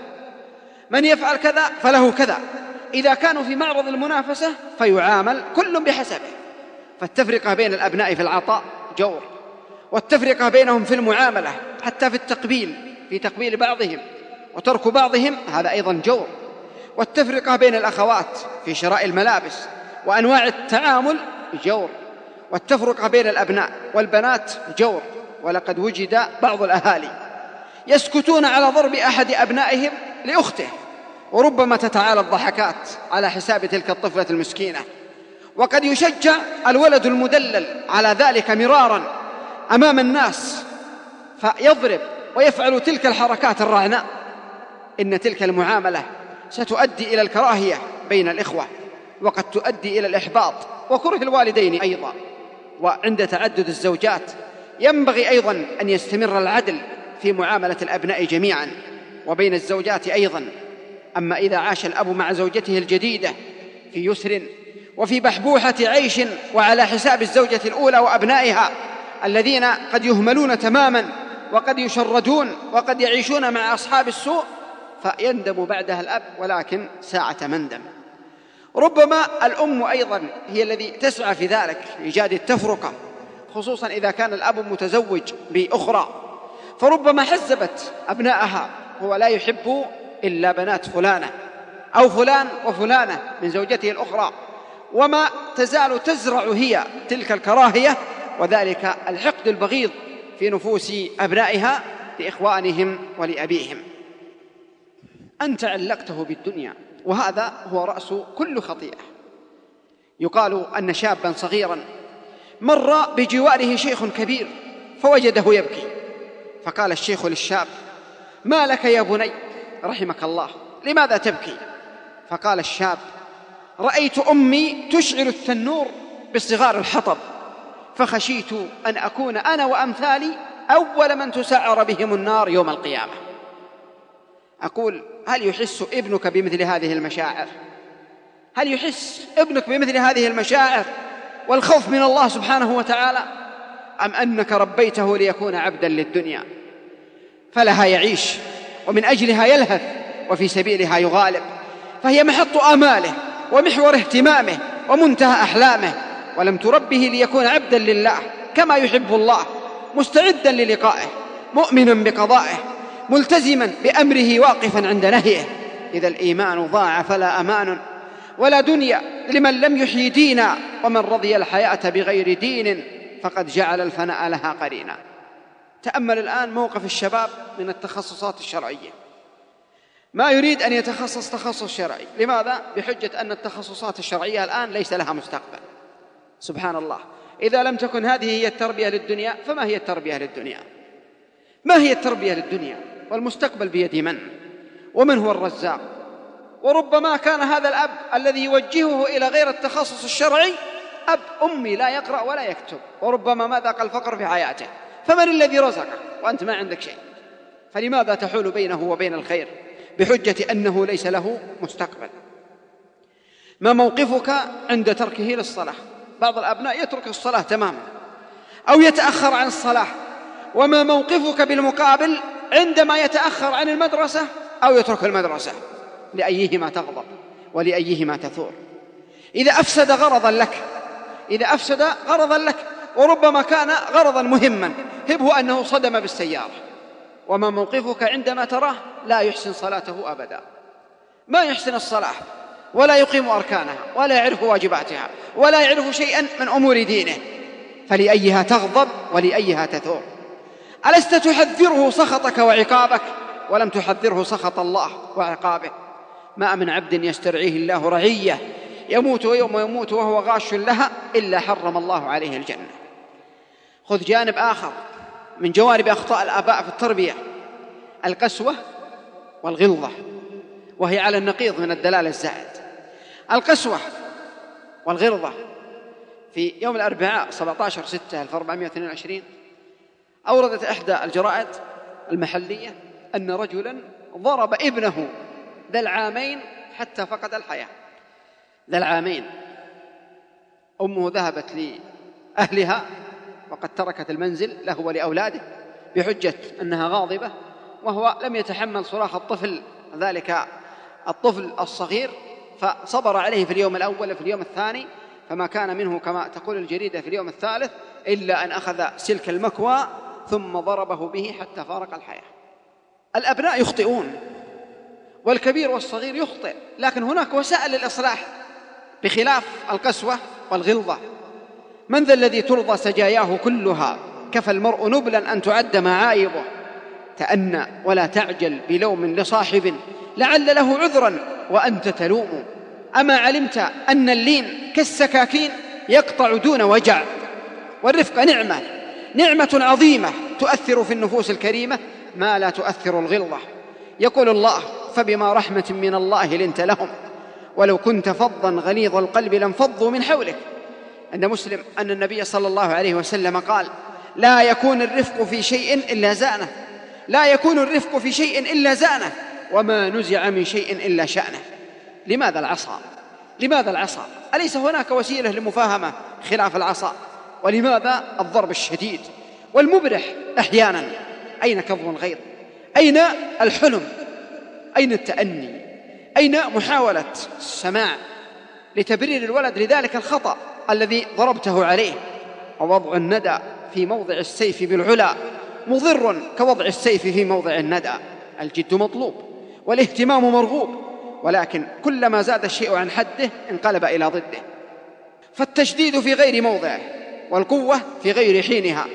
Speaker 3: من يفعل كذا فله كذا، إذا كانوا في معرض المنافسة فيعامل كل بحسبه. فالتفرقة بين الأبناء في العطاء جور، والتفرقة بينهم في المعاملة حتى في التقبيل، في تقبيل بعضهم وترك بعضهم، هذا أيضا جور. والتفرقة بين الأخوات في شراء الملابس وأنواع التعامل جور. والتفرقة بين الأبناء والبنات جور. ولقد وجد بعض الأهالي يسكتون على ضرب أحد أبنائهم لأخته، وربما تتعالى الضحكات على حساب تلك الطفلة المسكينة. وقد يشجع الولد المدلل على ذلك مرارا أمام الناس فيضرب ويفعل تلك الحركات الرعناء. إن تلك المعاملة ستؤدي إلى الكراهية بين الإخوة، وقد تؤدي إلى الإحباط وكره الوالدين أيضا. وعند تعدد الزوجات ينبغي أيضا أن يستمر العدل في معاملة الأبناء جميعا وبين الزوجات أيضا. أما إذا عاش الأب مع زوجته الجديدة في يسر وفي بحبوحة عيش وعلى حساب الزوجة الأولى وأبنائها الذين قد يهملون تماما وقد يشردون وقد يعيشون مع أصحاب السوء، فيندم بعدها الأب، ولكن ساعة مندم. ربما الأم أيضا هي الذي تسعى في ذلك، في إيجاد التفرقة، خصوصا إذا كان الأب متزوج بأخرى، فربما حزبت أبنائها، هو لا يحب إلا بنات فلانة أو فلان وفلانة من زوجته الأخرى، وما تزال تزرع هي تلك الكراهية وذلك الحقد البغيض في نفوس أبنائها لإخوانهم ولأبيهم. أنت علقته بالدنيا، وهذا هو رأس كل خطيئة. يقال أن شابا صغيرا مر بجواره شيخ كبير فوجده يبكي، فقال الشيخ للشاب: ما لك يا بني؟ رحمك الله لماذا تبكي؟ فقال الشاب: رأيت أمي تشعل التنور بصغار الحطب، فخشيت أن أكون أنا وأمثالي أول من تسعر بهم النار يوم القيامة. أقول: هل يحس ابنك بمثل هذه المشاعر؟ هل يحس ابنك بمثل هذه المشاعر والخوف من الله سبحانه وتعالى، أم أنك ربيته ليكون عبدا للدنيا فلها يعيش ومن أجلها يلهث وفي سبيلها يغالب، فهي محط آماله ومحور اهتمامه ومنتهى أحلامه، ولم تربه ليكون عبدا لله كما يحب الله، مستعدا للقائه، مؤمنا بقضائه، ملتزما بأمره، واقفا عند نهيه. إذا الإيمان ضاع فلا أمان ولا دنيا لمن لم يحيي دينا، ومن رضي الحياة بغير دين فقد جعل الفناء لها قرينا. تأمل الآن موقف الشباب من التخصصات الشرعية، ما يريد أن يتخصص تخصص شرعي. لماذا؟ بحجة أن التخصصات الشرعية الآن ليس لها مستقبل. سبحان الله، إذا لم تكن هذه هي التربية للدنيا فما هي التربية للدنيا؟ ما هي التربية للدنيا؟ والمستقبل بيد من؟ ومن هو الرزاق؟ وربما كان هذا الأب الذي يوجهه إلى غير التخصص الشرعي أب أمي لا يقرأ ولا يكتب، وربما ما ذاق الفقر في حياته، فمن الذي رزقه وأنت ما عندك شيء؟ فلماذا تحول بينه وبين الخير بحجة أنه ليس له مستقبل؟ ما موقفك عند تركه للصلاة؟ بعض الأبناء يترك الصلاة تماما أو يتأخر عن الصلاة. وما موقفك بالمقابل عندما يتأخر عن المدرسة أو يترك المدرسة؟ لأيهما تغضب ولأيهما تثور؟ إذا أفسد غرضا لك إذا أفسد غرضا لك وربما كان غرضا مهما، هبه أنه صدم بالسيارة. وما موقفك عندما تراه لا يحسن صلاته أبدا، ما يحسن الصلاة ولا يقيم أركانها ولا يعرف واجباتها ولا يعرف شيئا من أمور دينه، فلأيها تغضب ولأيها تثور؟ ألست تحذره سخطك وعقابك ولم تحذره سخط الله وعقابه؟ ما من عبد يسترعيه الله رعية يموت يوم يموت وهو غاش لها إلا حرم الله عليه الجنة. خذ جانب آخر من جوانب أخطاء الآباء في التربية: القسوة والغلظة، وهي على النقيض من الدلال الزائد. القسوة والغلظة: في يوم الأربعاء سبعة عشر ستة ألف وأربعمائة واثنين وعشرين أوردت إحدى الجرائد المحلية أن رجلا ضرب ابنه ذا العامين حتى فقد الحياة. ذا العامين، أمه ذهبت لأهلها وقد تركت المنزل له ولأولاده بحجة أنها غاضبة، وهو لم يتحمل صراخ الطفل، ذلك الطفل الصغير، فصبر عليه في اليوم الأول وفي اليوم الثاني، فما كان منه كما تقول الجريدة في اليوم الثالث إلا أن أخذ سلك المكوى ثم ضربه به حتى فارق الحياة. الأبناء يخطئون والكبير والصغير يخطئ، لكن هناك وسائل للإصلاح بخلاف القسوة والغلظة. من ذا الذي ترضى سجاياه كلها؟ كفى المرء نبلا أن تعد معايبه. تأنى ولا تعجل بلوم لصاحب لعل له عذرا وأنت تلوم. أما علمت أن اللين كالسكاكين يقطع دون وجع، والرفق نعمة نعمة عظيمة تؤثر في النفوس الكريمة ما لا تؤثر الغلظة. يقول الله: فبما رحمة من الله لنت لهم ولو كنت فظا غليظ القلب لانفضوا من حولك. عند مسلم أن النبي صلى الله عليه وسلم قال: لا يكون الرفق في شيء إلا زانه لا يكون الرفق في شيء إلا زانه وما نزع من شيء إلا شأنه. لماذا العصا؟ لماذا العصا؟ أليس هناك وسيلة لمفاهمة خلاف العصا؟ ولماذا الضرب الشديد والمبرح أحيانا؟ أين كظم الغيظ؟ أين الحلم؟ أين التأني؟ أين محاولة السماع لتبرير الولد لذلك الخطأ الذي ضربته عليه؟ ووضع الندى في موضع السيف بالعلا مضر كوضع السيف في موضع الندى. الجد مطلوب والاهتمام مرغوب، ولكن كلما زاد الشيء عن حده انقلب إلى ضده. فالتشديد في غير موضعه والقوة في غير حينها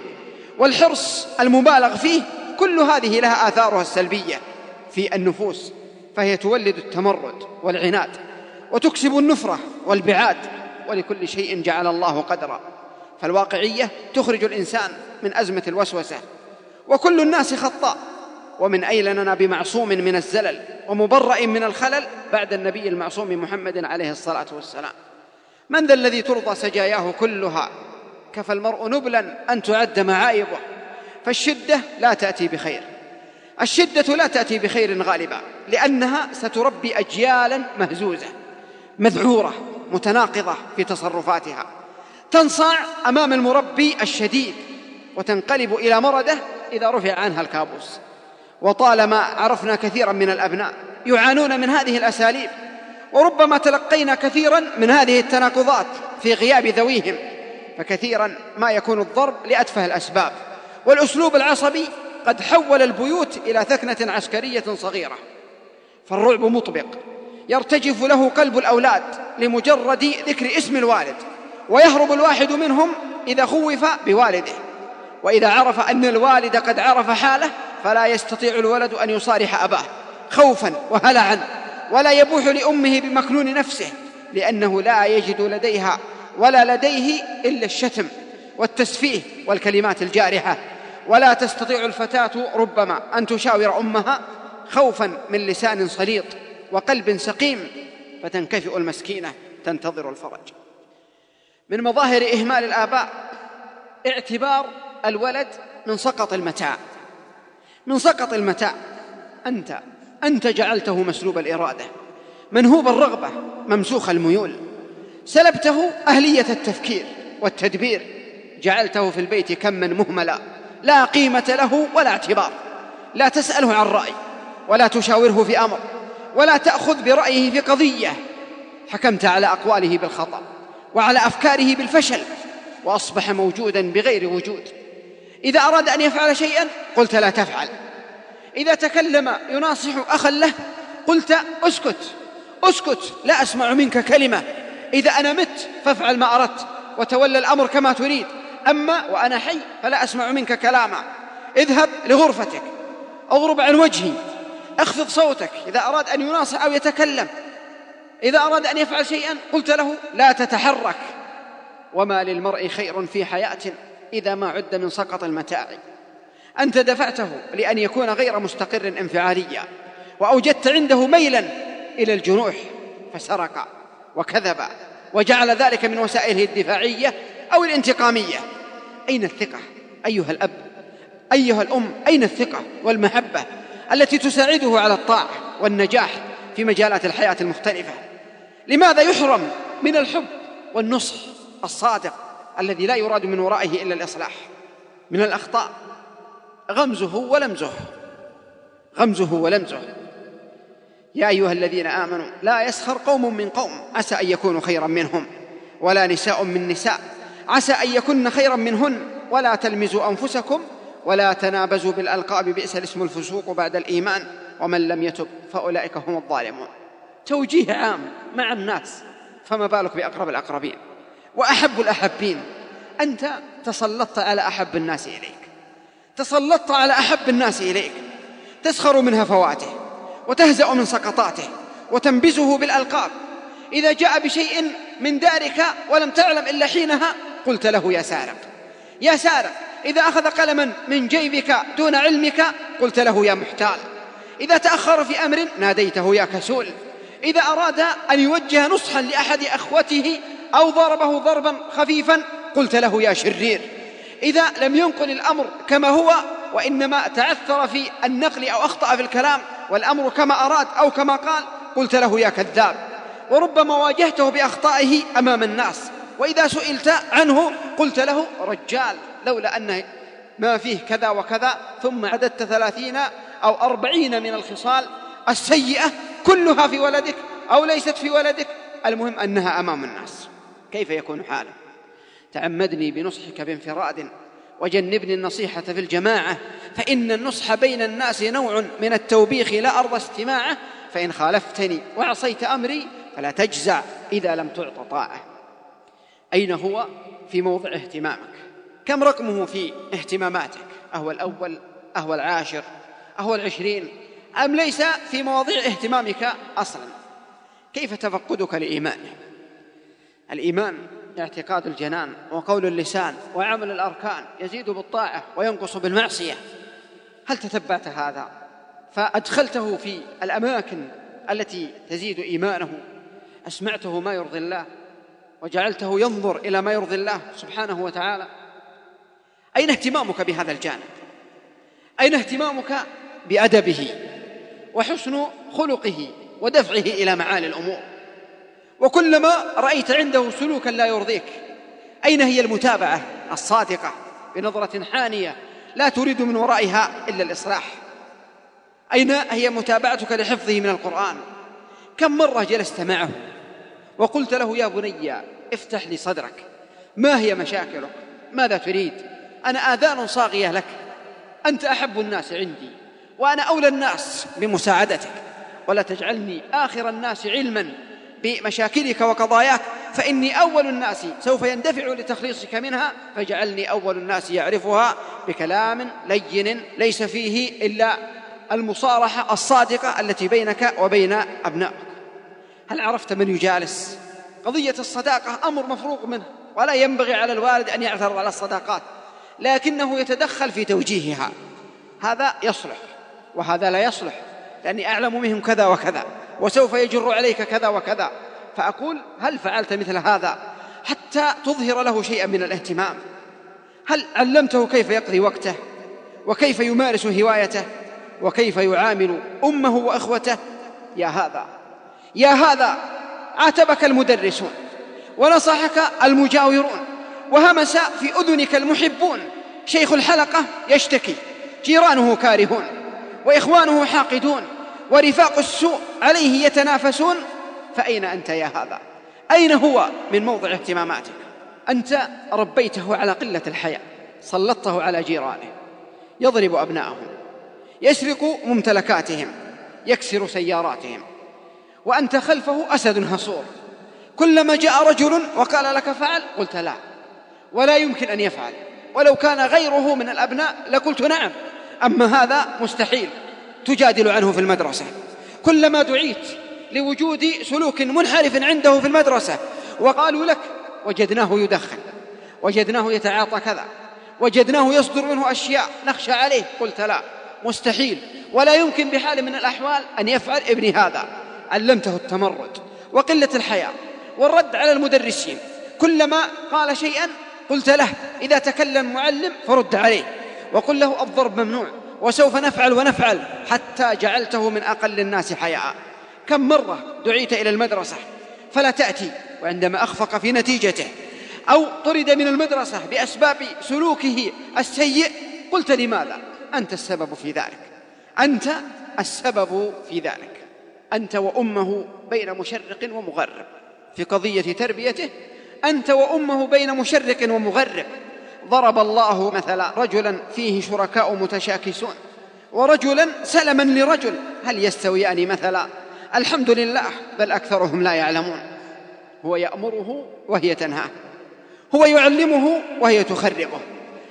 Speaker 3: والحرص المبالغ فيه، كل هذه لها آثارها السلبية في النفوس، فهي تولد التمرد والعناد وتكسب النفرة والبعاد، ولكل شيء جعل الله قدرا. فالواقعية تخرج الإنسان من أزمة الوسوسة، وكل الناس خطاء ومن أين لنا بمعصوم من الزلل ومبرأ من الخلل بعد النبي المعصوم محمد عليه الصلاة والسلام؟ من ذا الذي ترضى سجاياه كلها؟ كفى المرء نبلا أن تعد معايبه. فالشدة لا تأتي بخير، الشدة لا تأتي بخير غالبا، لأنها ستربي أجيالا مهزوزة مذعورة متناقضة في تصرفاتها، تنصاع أمام المربي الشديد وتنقلب إلى مرده إذا رفع عنها الكابوس. وطالما عرفنا كثيرا من الأبناء يعانون من هذه الأساليب، وربما تلقينا كثيرا من هذه التناقضات في غياب ذويهم، فكثيرا ما يكون الضرب لأتفه الأسباب، والأسلوب العصبي قد حول البيوت إلى ثكنة عسكرية صغيرة. فالرعب مطبق يرتجف له قلب الأولاد لمجرد ذكر اسم الوالد، ويهرب الواحد منهم إذا خوف بوالده، وإذا عرف أن الوالد قد عرف حاله فلا يستطيع الولد أن يصارح أباه خوفا وهلعا، ولا يبوح لأمه بمكنون نفسه، لأنه لا يجد لديها ولا لديه إلا الشتم والتسفيه والكلمات الجارحة. ولا تستطيع الفتاة ربما أن تشاور أمها خوفا من لسان صليط وقلب سقيم، فتنكفئ المسكينة تنتظر الفرج. من مظاهر إهمال الآباء اعتبار الولد من سقط المتاع، من سقط المتاع. أنت أنت جعلته مسلوب الإرادة، منهوب الرغبة، ممسوخ الميول، سلبته أهلية التفكير والتدبير، جعلته في البيت كما مهملا لا قيمة له ولا اعتبار. لا تسأله عن رأي، ولا تشاوره في أمر، ولا تأخذ برأيه في قضية. حكمت على أقواله بالخطأ وعلى أفكاره بالفشل، وأصبح موجودا بغير وجود. إذا أراد أن يفعل شيئا قلت لا تفعل، إذا تكلم يناصح أخا له قلت أسكت أسكت لا أسمع منك كلمة، إذا أنا مت فافعل ما أردت وتولى الأمر كما تريد، أما وأنا حي فلا أسمع منك كلاما. اذهب لغرفتك، أغرب عن وجهي، اخفض صوتك. إذا أراد أن يناصح أو يتكلم، إذا أراد أن يفعل شيئا قلت له لا تتحرك. وما للمرء خير في حياة إذا ما عد من سقط المتاع. أنت دفعته لأن يكون غير مستقر انفعاليا، وأوجدت عنده ميلا إلى الجنوح، فسرق وكذب وجعل ذلك من وسائله الدفاعية أو الانتقامية. أين الثقة أيها الأب أيها الأم؟ أين الثقة والمحبة التي تساعده على الطاعة والنجاح في مجالات الحياة المختلفة؟ لماذا يحرم من الحب والنصح الصادق الذي لا يراد من ورائه إلا الإصلاح؟ من الأخطاء غمزه ولمزه غمزه ولمزه. يا أيها الذين آمنوا لا يسخر قوم من قوم عسى أن يكونوا خيرا منهم، ولا نساء من نساء عسى أن يكن خيرا منهن، ولا تلمزوا أنفسكم ولا تنابزوا بالألقاب بئس الاسم الفسوق بعد الإيمان ومن لم يتب فأولئك هم الظالمون. توجيه عام مع الناس، فما بالك بأقرب الأقربين وأحب الأحبين. أنت تسلطت على أحب الناس إليك، تسلطت على أحب الناس إليك، تسخر من هفواته وتهزأ من سقطاته وتنبزه بالألقاب. إذا جاء بشيء من دارك ولم تعلم إلا حينها قلت له يا سارق يا سارق. إذا أخذ قلما من جيبك دون علمك قلت له يا محتال. إذا تأخر في أمر ناديته يا كسول. إذا أراد أن يوجه نصحا لأحد أخوته أو ضربه ضربا خفيفا قلت له يا شرير. إذا لم ينقل الأمر كما هو وإنما تعثر في النقل أو أخطأ في الكلام والأمر كما أراد أو كما قال قلت له يا كذاب. وربما واجهته بأخطائه أمام الناس، وإذا سئلت عنه قلت له رجال لولا أنه ما فيه كذا وكذا، ثم عددت ثلاثين أو أربعين من الخصال السيئة كلها في ولدك أو ليست في ولدك، المهم أنها أمام الناس. كيف يكون حاله؟ تعمدني بنصحك بانفراد وجنبني النصيحة في الجماعة، فإن النصح بين الناس نوع من التوبيخ لا أرضى استماعه، فإن خالفتني وعصيت أمري فلا تجزع إذا لم تعط طاعة. أين هو في موضع اهتمامك؟ كم رقمه في اهتماماتك؟ أهو الأول أهو العاشر أهو العشرين أم ليس في مواضيع اهتمامك أصلا؟ كيف تفقدك لإيمانه؟ الإيمان اعتقاد الجنان وقول اللسان وعمل الأركان، يزيد بالطاعة وينقص بالمعصية. هل تتبعت هذا فأدخلته في الأماكن التي تزيد إيمانه، أسمعته ما يرضي الله وجعلته ينظر إلى ما يرضي الله سبحانه وتعالى. أين اهتمامك بهذا الجانب؟ أين اهتمامك بأدبه وحسن خلقه ودفعه إلى معالي الأمور؟ وكلما رأيت عنده سلوكا لا يرضيك، أين هي المتابعة الصادقة بنظرة حانية لا تريد من ورائها إلا الإصلاح؟ أين هي متابعتك لحفظه من القرآن؟ كم مرة جلست معه وقلت له يا بني افتح لي صدرك، ما هي مشاكلك؟ ماذا تريد؟ أنا آذان صاغية لك، أنت أحب الناس عندي وأنا أولى الناس بمساعدتك، ولا تجعلني آخر الناس علما بمشاكلك وقضاياك، فإني أول الناس سوف يندفع لتخليصك منها، فجعلني أول الناس يعرفها بكلام لين ليس فيه إلا المصارحة الصادقة التي بينك وبين أبنائك. هل عرفت من يجالس؟ قضية الصداقة أمر مفروغ منه، ولا ينبغي على الوالد أن يعترض على الصداقات، لكنه يتدخل في توجيهها. هذا يصلح وهذا لا يصلح، لأني أعلم منهم كذا وكذا وسوف يجر عليك كذا وكذا. فأقول هل فعلت مثل هذا حتى تظهر له شيئا من الاهتمام؟ هل علمته كيف يقضي وقته وكيف يمارس هوايته وكيف يعامل أمه وأخوته؟ يا هذا يا هذا عاتبك المدرسون ونصحك المجاورون وهمس في أذنك المحبون، شيخ الحلقة يشتكي، جيرانه كارهون وإخوانه حاقدون ورفاق السوء عليه يتنافسون، فأين أنت يا هذا؟ أين هو من موضع اهتماماتك؟ أنت ربيته على قلة الحياء، سلطته على جيرانه، يضرب أبنائهم، يسرق ممتلكاتهم، يكسر سياراتهم، وأنت خلفه أسد هصور. كلما جاء رجل وقال لك فعل قلت لا، ولا يمكن أن يفعل، ولو كان غيره من الأبناء لقلت نعم، أما هذا مستحيل. تجادل عنه في المدرسة، كلما دعيت لوجود سلوك منحرف عنده في المدرسة وقالوا لك وجدناه يدخن، وجدناه يتعاطى كذا، وجدناه يصدر منه أشياء نخشى عليه، قلت لا، مستحيل، ولا يمكن بحال من الأحوال أن يفعل ابني هذا. علمته التمرد وقلة الحياء والرد على المدرسين، كلما قال شيئا قلت له إذا تكلم معلم فرد عليه، وقل له الضرب ممنوع وسوف نفعل ونفعل، حتى جعلته من أقل الناس حياء. كم مرة دعيت إلى المدرسة فلا تأتي، وعندما أخفق في نتيجته أو طرد من المدرسة بأسباب سلوكه السيء قلت لماذا؟ أنت السبب في ذلك، أنت السبب في ذلك. أنت وأمه بين مشرق ومغرب في قضية تربيته، أنت وأمه بين مشرق ومغرب. ضرب الله مثلا رجلا فيه شركاء متشاكسون ورجلا سلما لرجل، هل يستويان مثلا؟ الحمد لله، بل أكثرهم لا يعلمون. هو يأمره وهي تنهاه، هو يعلمه وهي تخربه،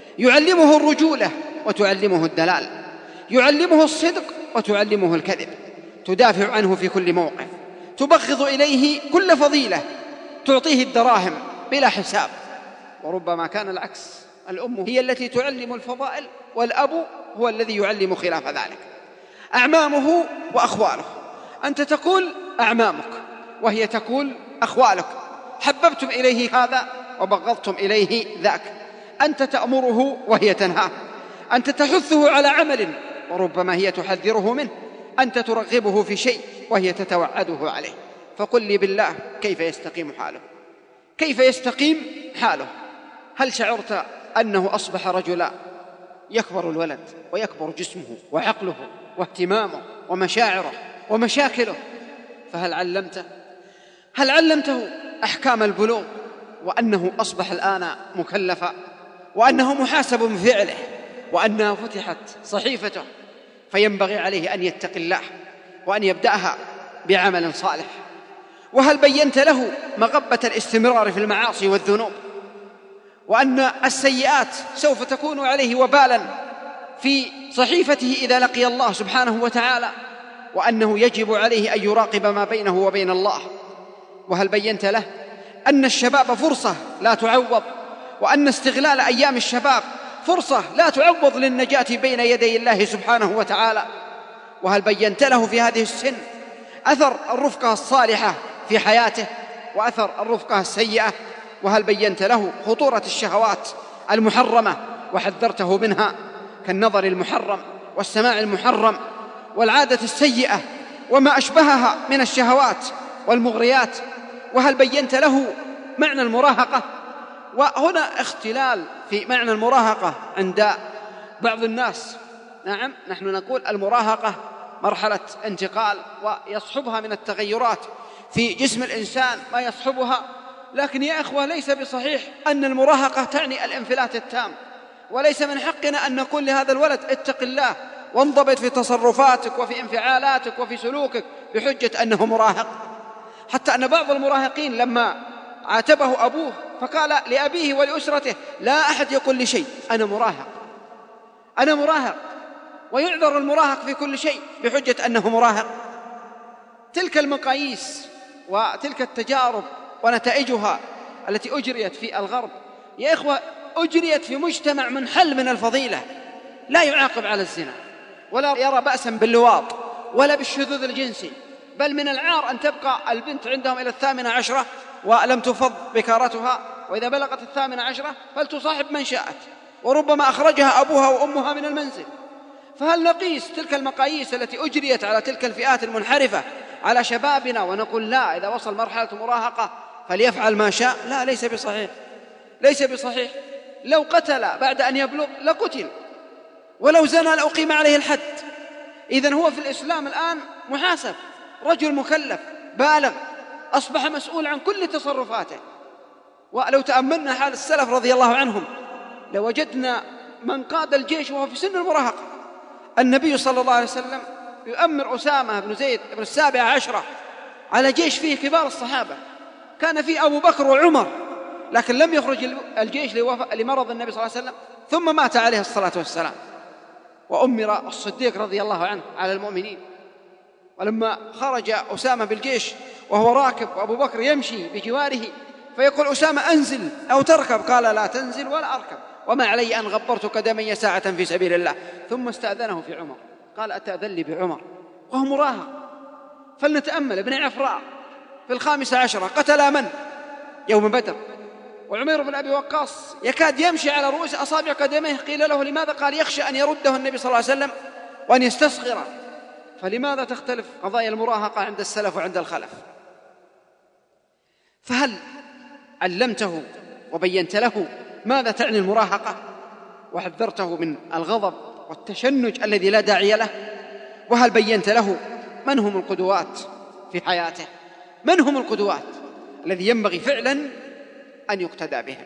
Speaker 3: يعلمه الرجولة وتعلمه الدلال، يعلمه الصدق وتعلمه الكذب، تدافع عنه في كل موقف، تبغض إليه كل فضيلة، تعطيه الدراهم بلا حساب. وربما كان العكس، الأم هي التي تعلم الفضائل والأب هو الذي يعلم خلاف ذلك. أعمامه وأخواله، أنت تقول أعمامك وهي تقول أخوالك، حببتم إليه هذا وبغضتم إليه ذاك، أنت تأمره وهي تنهاه، أنت تحثه على عمل وربما هي تحذره منه، أنت ترغبه في شيء وهي تتوعده عليه. فقل لي بالله كيف يستقيم حاله؟ كيف يستقيم حاله؟ هل شعرت أنه أصبح رجلا يكبر الولد ويكبر جسمه وعقله واهتمامه ومشاعره ومشاكله؟ فهل علمته؟ هل علمته أحكام البلوغ وأنه أصبح الآن مكلفا وأنه محاسب بفعله وأنها فتحت صحيفته، فينبغي عليه أن يتقي الله وأن يبدأها بعمل صالح؟ وهل بينت له مغبة الاستمرار في المعاصي والذنوب، وأن السيئات سوف تكون عليه وبالا في صحيفته إذا لقي الله سبحانه وتعالى، وأنه يجب عليه أن يراقب ما بينه وبين الله؟ وهل بينت له أن الشباب فرصة لا تعوض، وأن استغلال أيام الشباب فرصة لا تعوض للنجاة بين يدي الله سبحانه وتعالى؟ وهل بينت له في هذه السن أثر الرفقة الصالحة في حياته وأثر الرفقة السيئة؟ وهل بينت له خطورة الشهوات المحرمة وحذرته منها كالنظر المحرم والسماع المحرم والعادة السيئة وما أشبهها من الشهوات والمغريات؟ وهل بينت له معنى المراهقة؟ وهنا اختلال في معنى المراهقة عند بعض الناس. نعم، نحن نقول المراهقة مرحلة انتقال ويصحبها من التغيرات في جسم الإنسان ما يصحبها، لكن يا إخوة ليس بصحيح أن المراهقة تعني الانفلات التام، وليس من حقنا أن نقول لهذا الولد اتق الله وانضبط في تصرفاتك وفي انفعالاتك وفي سلوكك بحجة أنه مراهق. حتى أن بعض المراهقين لما عاتبه أبوه فقال لأبيه ولأسرته لا أحد يقول لي شيء، أنا مراهق أنا مراهق ويعذر المراهق في كل شيء بحجة أنه مراهق. تلك المقاييس وتلك التجارب ونتائجها التي أجريت في الغرب يا إخوة أجريت في مجتمع منحل من الفضيلة، لا يعاقب على الزنا ولا يرى بأسا باللواط ولا بالشذوذ الجنسي، بل من العار أن تبقى البنت عندهم إلى الثامنة عشرة ولم تفض بكارتها، وإذا بلغت الثامنة عشرة فلتصاحب من شاءت، وربما أخرجها أبوها وأمها من المنزل. فهل نقيس تلك المقاييس التي أجريت على تلك الفئات المنحرفة على شبابنا ونقول لا إذا وصل مرحلة مراهقة فليفعل ما شاء؟ لا، ليس بصحيح ليس بصحيح. لو قتل بعد أن يبلغ لقتل، ولو زنى لأقيم عليه الحد. إذن هو في الإسلام الآن محاسب، رجل مكلف بالغ، أصبح مسؤول عن كل تصرفاته. ولو تأملنا حال السلف رضي الله عنهم لوجدنا من قاد الجيش وهو في سن المراهقة. النبي صلى الله عليه وسلم يؤمر أسامة بن زيد بن السابعة عشرة على جيش فيه كبار الصحابة، كان فيه أبو بكر وعمر، لكن لم يخرج الجيش لمرض النبي صلى الله عليه وسلم، ثم مات عليه الصلاة والسلام. وأمر الصديق رضي الله عنه على المؤمنين، ولما خرج أسامة بالجيش وهو راكب وأبو بكر يمشي بجواره فيقول أسامة أنزل أو تركب، قال لا تنزل ولا أركب، وما علي أن غبرت قدمي ساعة في سبيل الله. ثم استأذنه في عمر، قال أتأذن لي بعمر وهو مراهق؟ فلنتأمل. ابن عفراء في الخامسة عشرة قتل من؟ يوم بدر. وعمير بن أبي وقاص يكاد يمشي على رؤوس أصابع قدميه، قيل له لماذا؟ قال يخشى أن يرده النبي صلى الله عليه وسلم وأن يستصغره. فلماذا تختلف قضايا المراهقة عند السلف وعند الخلف؟ فهل علمته وبينت له ماذا تعني المراهقة وحذرته من الغضب والتشنج الذي لا داعي له؟ وهل بينت له من هم القدوات في حياته؟ من هم القدوات الذي ينبغي فعلا أن يقتدى بهم؟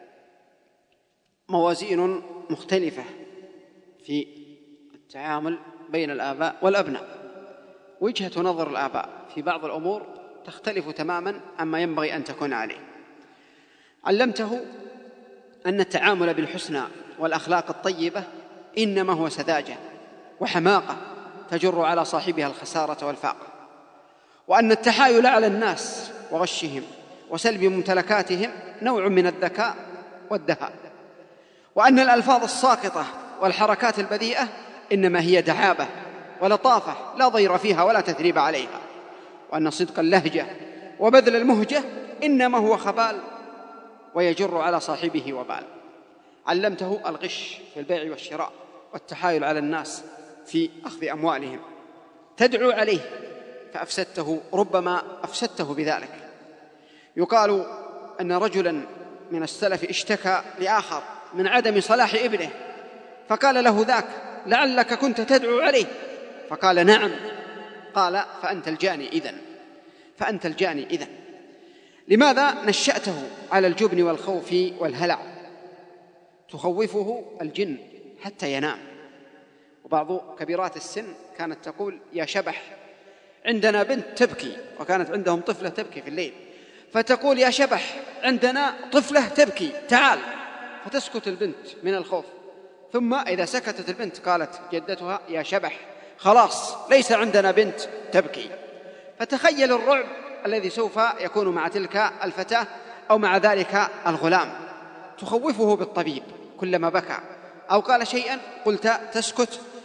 Speaker 3: موازين مختلفة في التعامل بين الآباء والأبناء. وجهة نظر الآباء في بعض الأمور تختلف تماما عما ينبغي أن تكون عليه. علمته أن التعامل بالحسنى والأخلاق الطيبة إنما هو سذاجة وحماقة تجر على صاحبها الخسارة والفاقة، وأن التحايل على الناس وغشهم وسلب ممتلكاتهم نوع من الذكاء والدهاء، وأن الألفاظ الساقطة والحركات البذيئة إنما هي دعابة ولطافة لا ضير فيها ولا تثريب عليها، وأن صدق اللهجة وبذل المهجة إنما هو خبال ويجر على صاحبه وبال. علمته الغش في البيع والشراء والتحايل على الناس في أخذ أموالهم، تدعو عليه فأفسدته، ربما أفسدته بذلك. يقال أن رجلا من السلف اشتكى لآخر من عدم صلاح ابنه، فقال له ذاك لعلك كنت تدعو عليه، فقال نعم. قال فأنت الجاني إذن فأنت الجاني إذن لماذا نشأته على الجبن والخوف والهلع؟ تخوفه الجن حتى ينام. وبعض كبيرات السن كانت تقول يا شبح، عندنا بنت تبكي، وكانت عندهم طفلة تبكي في الليل، فتقول يا شبح عندنا طفلة تبكي تعال، فتسكت البنت من الخوف، ثم إذا سكتت البنت قالت جدتها يا شبح خلاص ليس عندنا بنت تبكي. فتخيل الرعب الذي سوف يكون مع تلك الفتاة أو مع ذلك الغلام. تخوفه بالطبيب كلما بكى أو قال شيئا قلت تسكت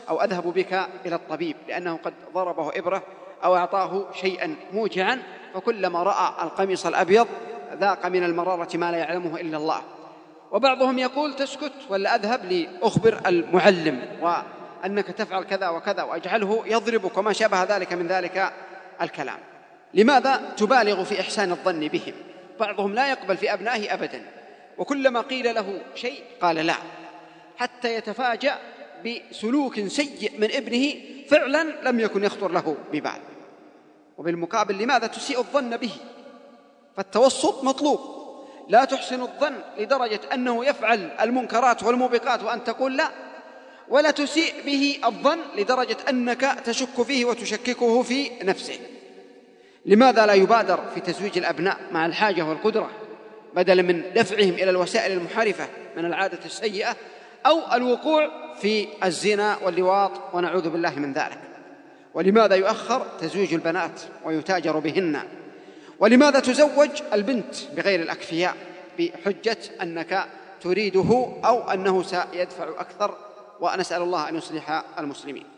Speaker 3: أو أذهب بك إلى الطبيب لأنه قد ضربه إبرة أو أعطاه شيئا موجعا، فكلما رأى القميص الأبيض ذاق من المرارة ما لا يعلمه إلا الله. وبعضهم يقول تسكت ولا أذهب لأخبر المعلم وأنك تفعل كذا وكذا وأجعله يضربك وما شابه ذلك من ذلك الكلام. لماذا تبالغ في إحسان الظن بهم؟ بعضهم لا يقبل في أبنائه أبدا، وكلما قيل له شيء قال لا، حتى يتفاجأ بسلوك سيء من ابنه فعلا لم يكن يخطر له ببال. وبالمقابل لماذا تسيء الظن به؟ فالتوسط مطلوب، لا تحسن الظن لدرجة أنه يفعل المنكرات والموبقات وأن تقول لا، ولا تسيء به الظن لدرجة أنك تشك فيه وتشككه في نفسه. لماذا لا يبادر في تزويج الأبناء مع الحاجة والقدرة بدلا من دفعهم إلى الوسائل المنحرفة من العادة السيئة أو الوقوع في الزنا واللواط ونعوذ بالله من ذلك؟ ولماذا يؤخر تزويج البنات ويتاجر بهن؟ ولماذا تزوج البنت بغير الأكفياء بحجة أنك تريده أو أنه سيدفع أكثر؟ ونسأل الله أن يصلح المسلمين.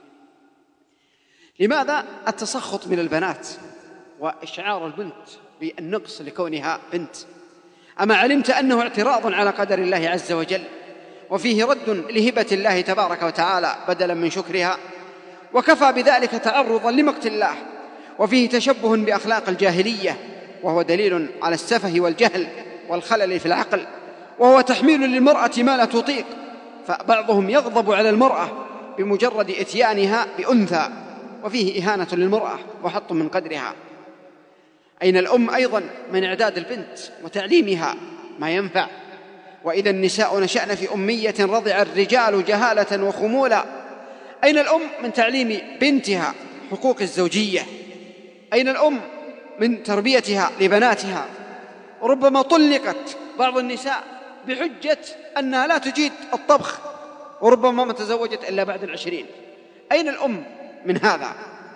Speaker 3: لماذا التسخط من البنات وإشعار البنت بالنقص لكونها بنت؟ أما علمت أنه اعتراض على قدر الله عز وجل، وفيه رد لهبة الله تبارك وتعالى بدلا من شكرها، وكفى بذلك تعرضا لمقت الله، وفيه تشبه بأخلاق الجاهلية، وهو دليل على السفه والجهل والخلل في العقل، وهو تحميل للمرأة ما لا تطيق، فبعضهم يغضب على المرأة بمجرد إتيانها بأنثى، وفيه إهانة للمرأة وحط من قدرها. أين الأم أيضا من إعداد البنت وتعليمها ما ينفع؟ وإذا النساء نشأن في أمية رضع الرجال جهالة وخمولا. أين الأم من تعليم بنتها حقوق الزوجية؟ أين الأم من تربيتها لبناتها؟ ربما طلقت بعض النساء بحجة أنها لا تجيد الطبخ، وربما ما تزوجت إلا بعد العشرين. أين الأم من هذا؟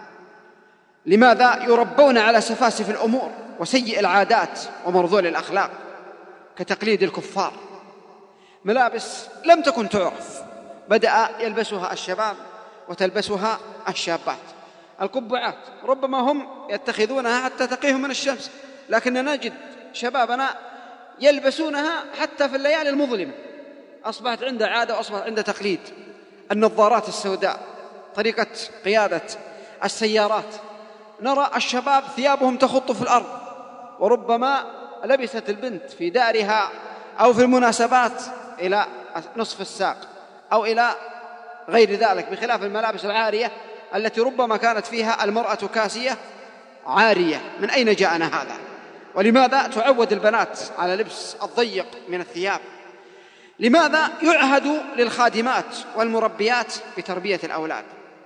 Speaker 3: لماذا يربون على سفاسف الأمور وسيء العادات ومرذول الأخلاق كتقليد الكفار؟ ملابس لم تكن تعرف بدأ يلبسها الشباب وتلبسها الشابات. القبعات ربما هم يتخذونها حتى تقيهم من الشمس، لكن نجد شبابنا يلبسونها حتى في الليالي المظلمة. أصبحت عنده عادة وأصبحت عنده تقليد. النظارات السوداء، طريقة قيادة السيارات، نرى الشباب ثيابهم تخط في الأرض، وربما لبست البنت في دارها أو في المناسبات إلى نصف الساق أو إلى غير ذلك، بخلاف الملابس العارية التي ربما كانت فيها المرأة كاسية عارية. من أين جاءنا هذا؟ ولماذا تعود البنات على لبس الضيق من الثياب؟ لماذا يعهد للخادمات والمربيات بتربية الأولاد؟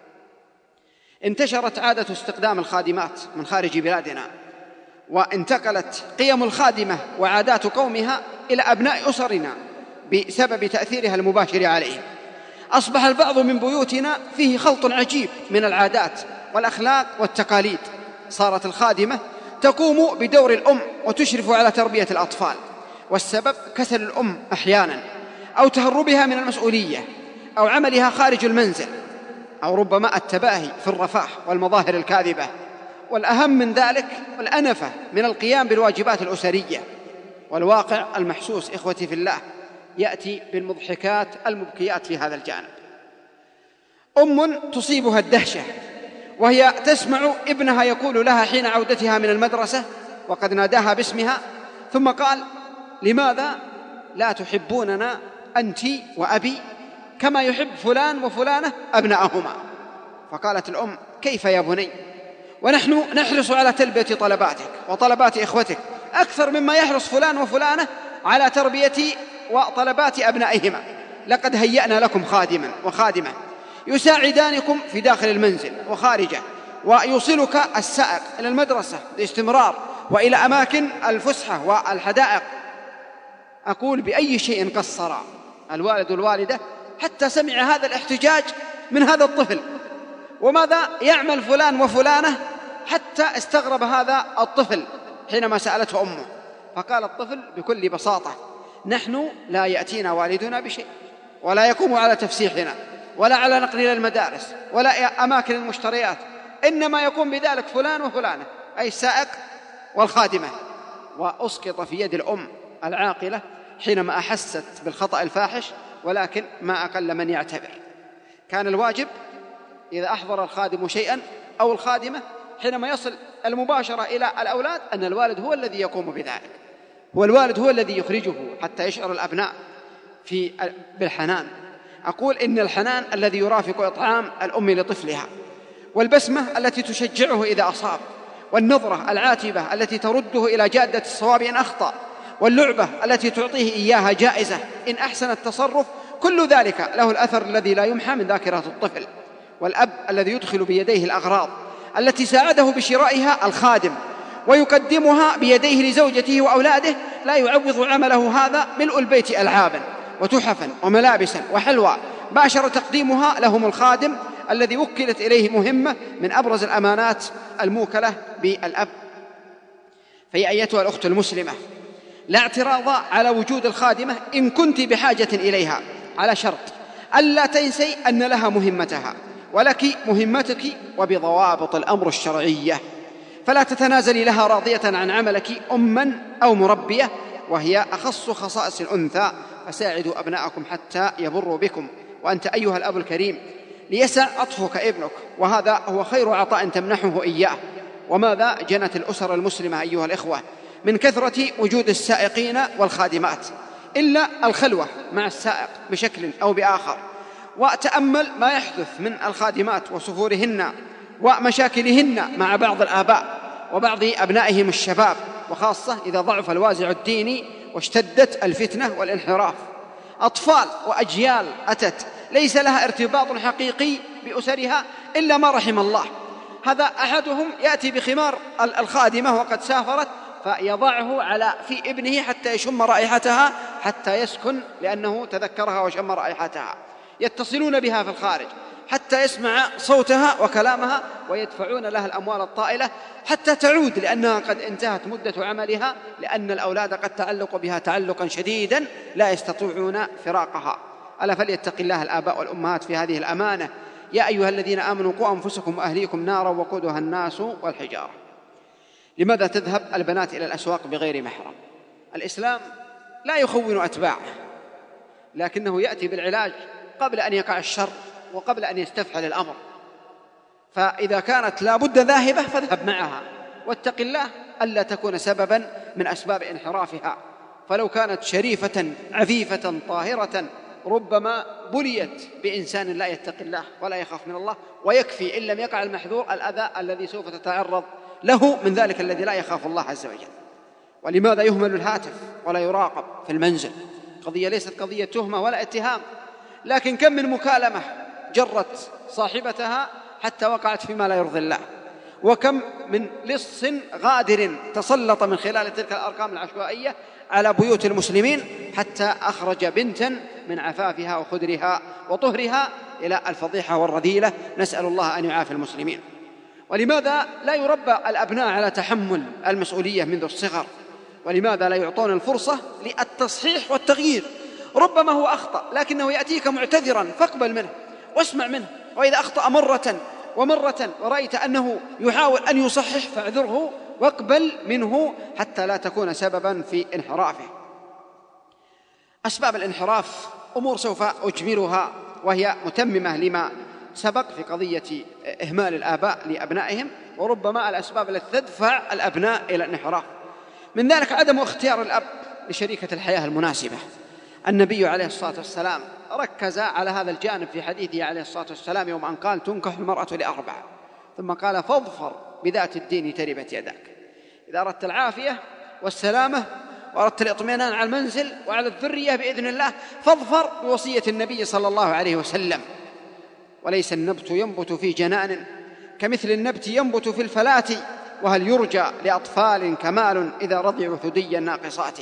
Speaker 3: انتشرت عادة استخدام الخادمات من خارج بلادنا، وانتقلت قيم الخادمة وعادات قومها إلى أبناء أسرنا بسبب تأثيرها المباشر عليهم. أصبح البعض من بيوتنا فيه خلط عجيب من العادات والأخلاق والتقاليد. صارت الخادمة تقوم بدور الأم وتشرف على تربية الأطفال، والسبب كسل الأم أحيانا، أو تهربها من المسؤولية، أو عملها خارج المنزل، أو ربما التباهي في الرفاه والمظاهر الكاذبة. والأهم من ذلك الأنفة من القيام بالواجبات الأسرية. والواقع المحسوس إخوتي في الله يأتي بالمضحكات المبكيات في هذا الجانب. أم تصيبها الدهشة وهي تسمع ابنها يقول لها حين عودتها من المدرسة وقد ناداها باسمها، ثم قال: لماذا لا تحبوننا أنت وأبي كما يحب فلان وفلانة أبناءهما؟ فقالت الأم: كيف يا بني، ونحن نحرص على تلبية طلباتك وطلبات إخوتك أكثر مما يحرص فلان وفلانة على تربية وطلبات أبنائهما. لقد هيأنا لكم خادما وخادمة يساعدانكم في داخل المنزل وخارجه، ويوصلك السائق إلى المدرسة باستمرار وإلى أماكن الفسحة والحدائق. أقول: بأي شيء قصر الوالد والوالدة حتى سمع هذا الاحتجاج من هذا الطفل؟ وماذا يعمل فلان وفلانة حتى استغرب هذا الطفل حينما سألته أمه؟ فقال الطفل بكل بساطة: نحن لا يأتينا والدنا بشيء ولا يقوم على تفسيحنا، ولا على نقل إلى المدارس ولا أماكن المشتريات، إنما يقوم بذلك فلان وفلانة، أي السائق والخادمة. وأسقط في يد الأم العاقلة حينما أحست بالخطأ الفاحش، ولكن ما أقل من يعتبر. كان الواجب إذا أحضر الخادم شيئا أو الخادمة حينما يصل المباشرة إلى الأولاد أن الوالد هو الذي يقوم بذلك، والوالد هو الذي يخرجه حتى يشعر الأبناء في بالحنان. أقول إن الحنان الذي يرافق إطعام الأم لطفلها، والبسمة التي تشجعه إذا أصاب، والنظرة العاتبة التي ترده إلى جادة الصواب إن أخطأ، واللعبة التي تعطيه إياها جائزة إن أحسن التصرف، كل ذلك له الأثر الذي لا يمحى من ذاكرة الطفل. والأب الذي يدخل بيديه الأغراض التي ساعده بشرائها الخادم ويقدمها بيديه لزوجته وأولاده، لا يعوض عمله هذا ملء البيت ألعابا وتحفا وملابسا وحلوى، باشر تقديمها لهم الخادم الذي وكلت إليه مهمة من أبرز الأمانات الموكلة بالأب. فيا أيتها الأخت المسلمة، لا اعتراض على وجود الخادمة إن كنت بحاجة إليها، على شرط ألا تنسي أن لها مهمتها ولك مهمتك وبضوابط الأمر الشرعية، فلا تتنازلي لها راضية عن عملك أما أو مربية، وهي أخص خصائص الأنثى. فساعدوا أبناءكم حتى يبروا بكم، وأنت أيها الأب الكريم ليسع عطفك ابنك، وهذا هو خير عطاء تمنحه إياه. وماذا جنت الأسر المسلمة أيها الإخوة من كثرة وجود السائقين والخادمات، إلا الخلوة مع السائق بشكل أو بآخر. وتأمل ما يحدث من الخادمات وسفورهن ومشاكلهن مع بعض الآباء وبعض أبنائهم الشباب، وخاصة إذا ضعف الوازع الديني واشتدت الفتنة والانحراف. أطفال وأجيال أتت ليس لها ارتباط حقيقي بأسرها إلا ما رحم الله. هذا أحدهم يأتي بخمار الخادمة وقد سافرت فيضعه على في ابنه حتى يشم رائحتها حتى يسكن، لأنه تذكرها وشم رائحتها. يتصلون بها في الخارج حتى يسمع صوتها وكلامها، ويدفعون لها الأموال الطائلة حتى تعود، لأنها قد انتهت مدة عملها، لأن الأولاد قد تعلقوا بها تعلقا شديدا لا يستطيعون فراقها. ألا فليتق الله الآباء والأمهات في هذه الأمانة. يا أيها الذين آمنوا قوا أنفسكم وأهليكم نارا وقودها الناس والحجارة. لماذا تذهب البنات إلى الأسواق بغير محرم؟ الإسلام لا يخون أتباعه، لكنه يأتي بالعلاج قبل أن يقع الشر وقبل أن يستفحل الأمر. فإذا كانت لا بد ذاهبة فاذهب معها، واتق الله ألا تكون سببا من أسباب انحرافها. فلو كانت شريفة عفيفة طاهرة ربما بليت بإنسان لا يتقي الله ولا يخاف من الله، ويكفي إن لم يقع المحذور الأذى الذي سوف تتعرض له من ذلك الذي لا يخاف الله عز وجل. ولماذا يهمل الهاتف ولا يراقب في المنزل؟ قضية ليست قضية تهمة ولا اتهام، لكن كم من مكالمة جرت صاحبتها حتى وقعت فيما لا يرضي الله، وكم من لص غادر تسلط من خلال تلك الأرقام العشوائية على بيوت المسلمين حتى أخرج بنتا من عفافها وخدرها وطهرها إلى الفضيحة والرذيلة. نسأل الله أن يعافي المسلمين. ولماذا لا يربى الأبناء على تحمل المسؤولية منذ الصغر؟ ولماذا لا يعطون الفرصة للتصحيح والتغيير؟ ربما هو أخطأ لكنه يأتيك معتذرا فاقبل منه واسمع منه، وإذا أخطأ مرة ومرة ورأيت أنه يحاول أن يصحح فاعذره واقبل منه حتى لا تكون سببا في انحرافه. أسباب الانحراف أمور سوف أجملها، وهي متممة لما سبق في قضية إهمال الآباء لأبنائهم، وربما الأسباب التي تدفع الأبناء إلى الانحراف. من ذلك عدم اختيار الأب لشريكة الحياة المناسبة. النبي عليه الصلاة والسلام ركز على هذا الجانب في حديثه عليه الصلاة والسلام يوم أن قال: تنكح المرأة لأربع، ثم قال: فاظفر بذات الدين تربت يداك. إذا أردت العافية والسلامة وأردت الإطمئنان على المنزل وعلى الذرية بإذن الله فاظفر بوصية النبي صلى الله عليه وسلم. وليس النبت ينبت في جنان كمثل النبت ينبت في الفلاة، وهل يرجى لأطفال كمال إذا رضعوا ثدي الناقصات.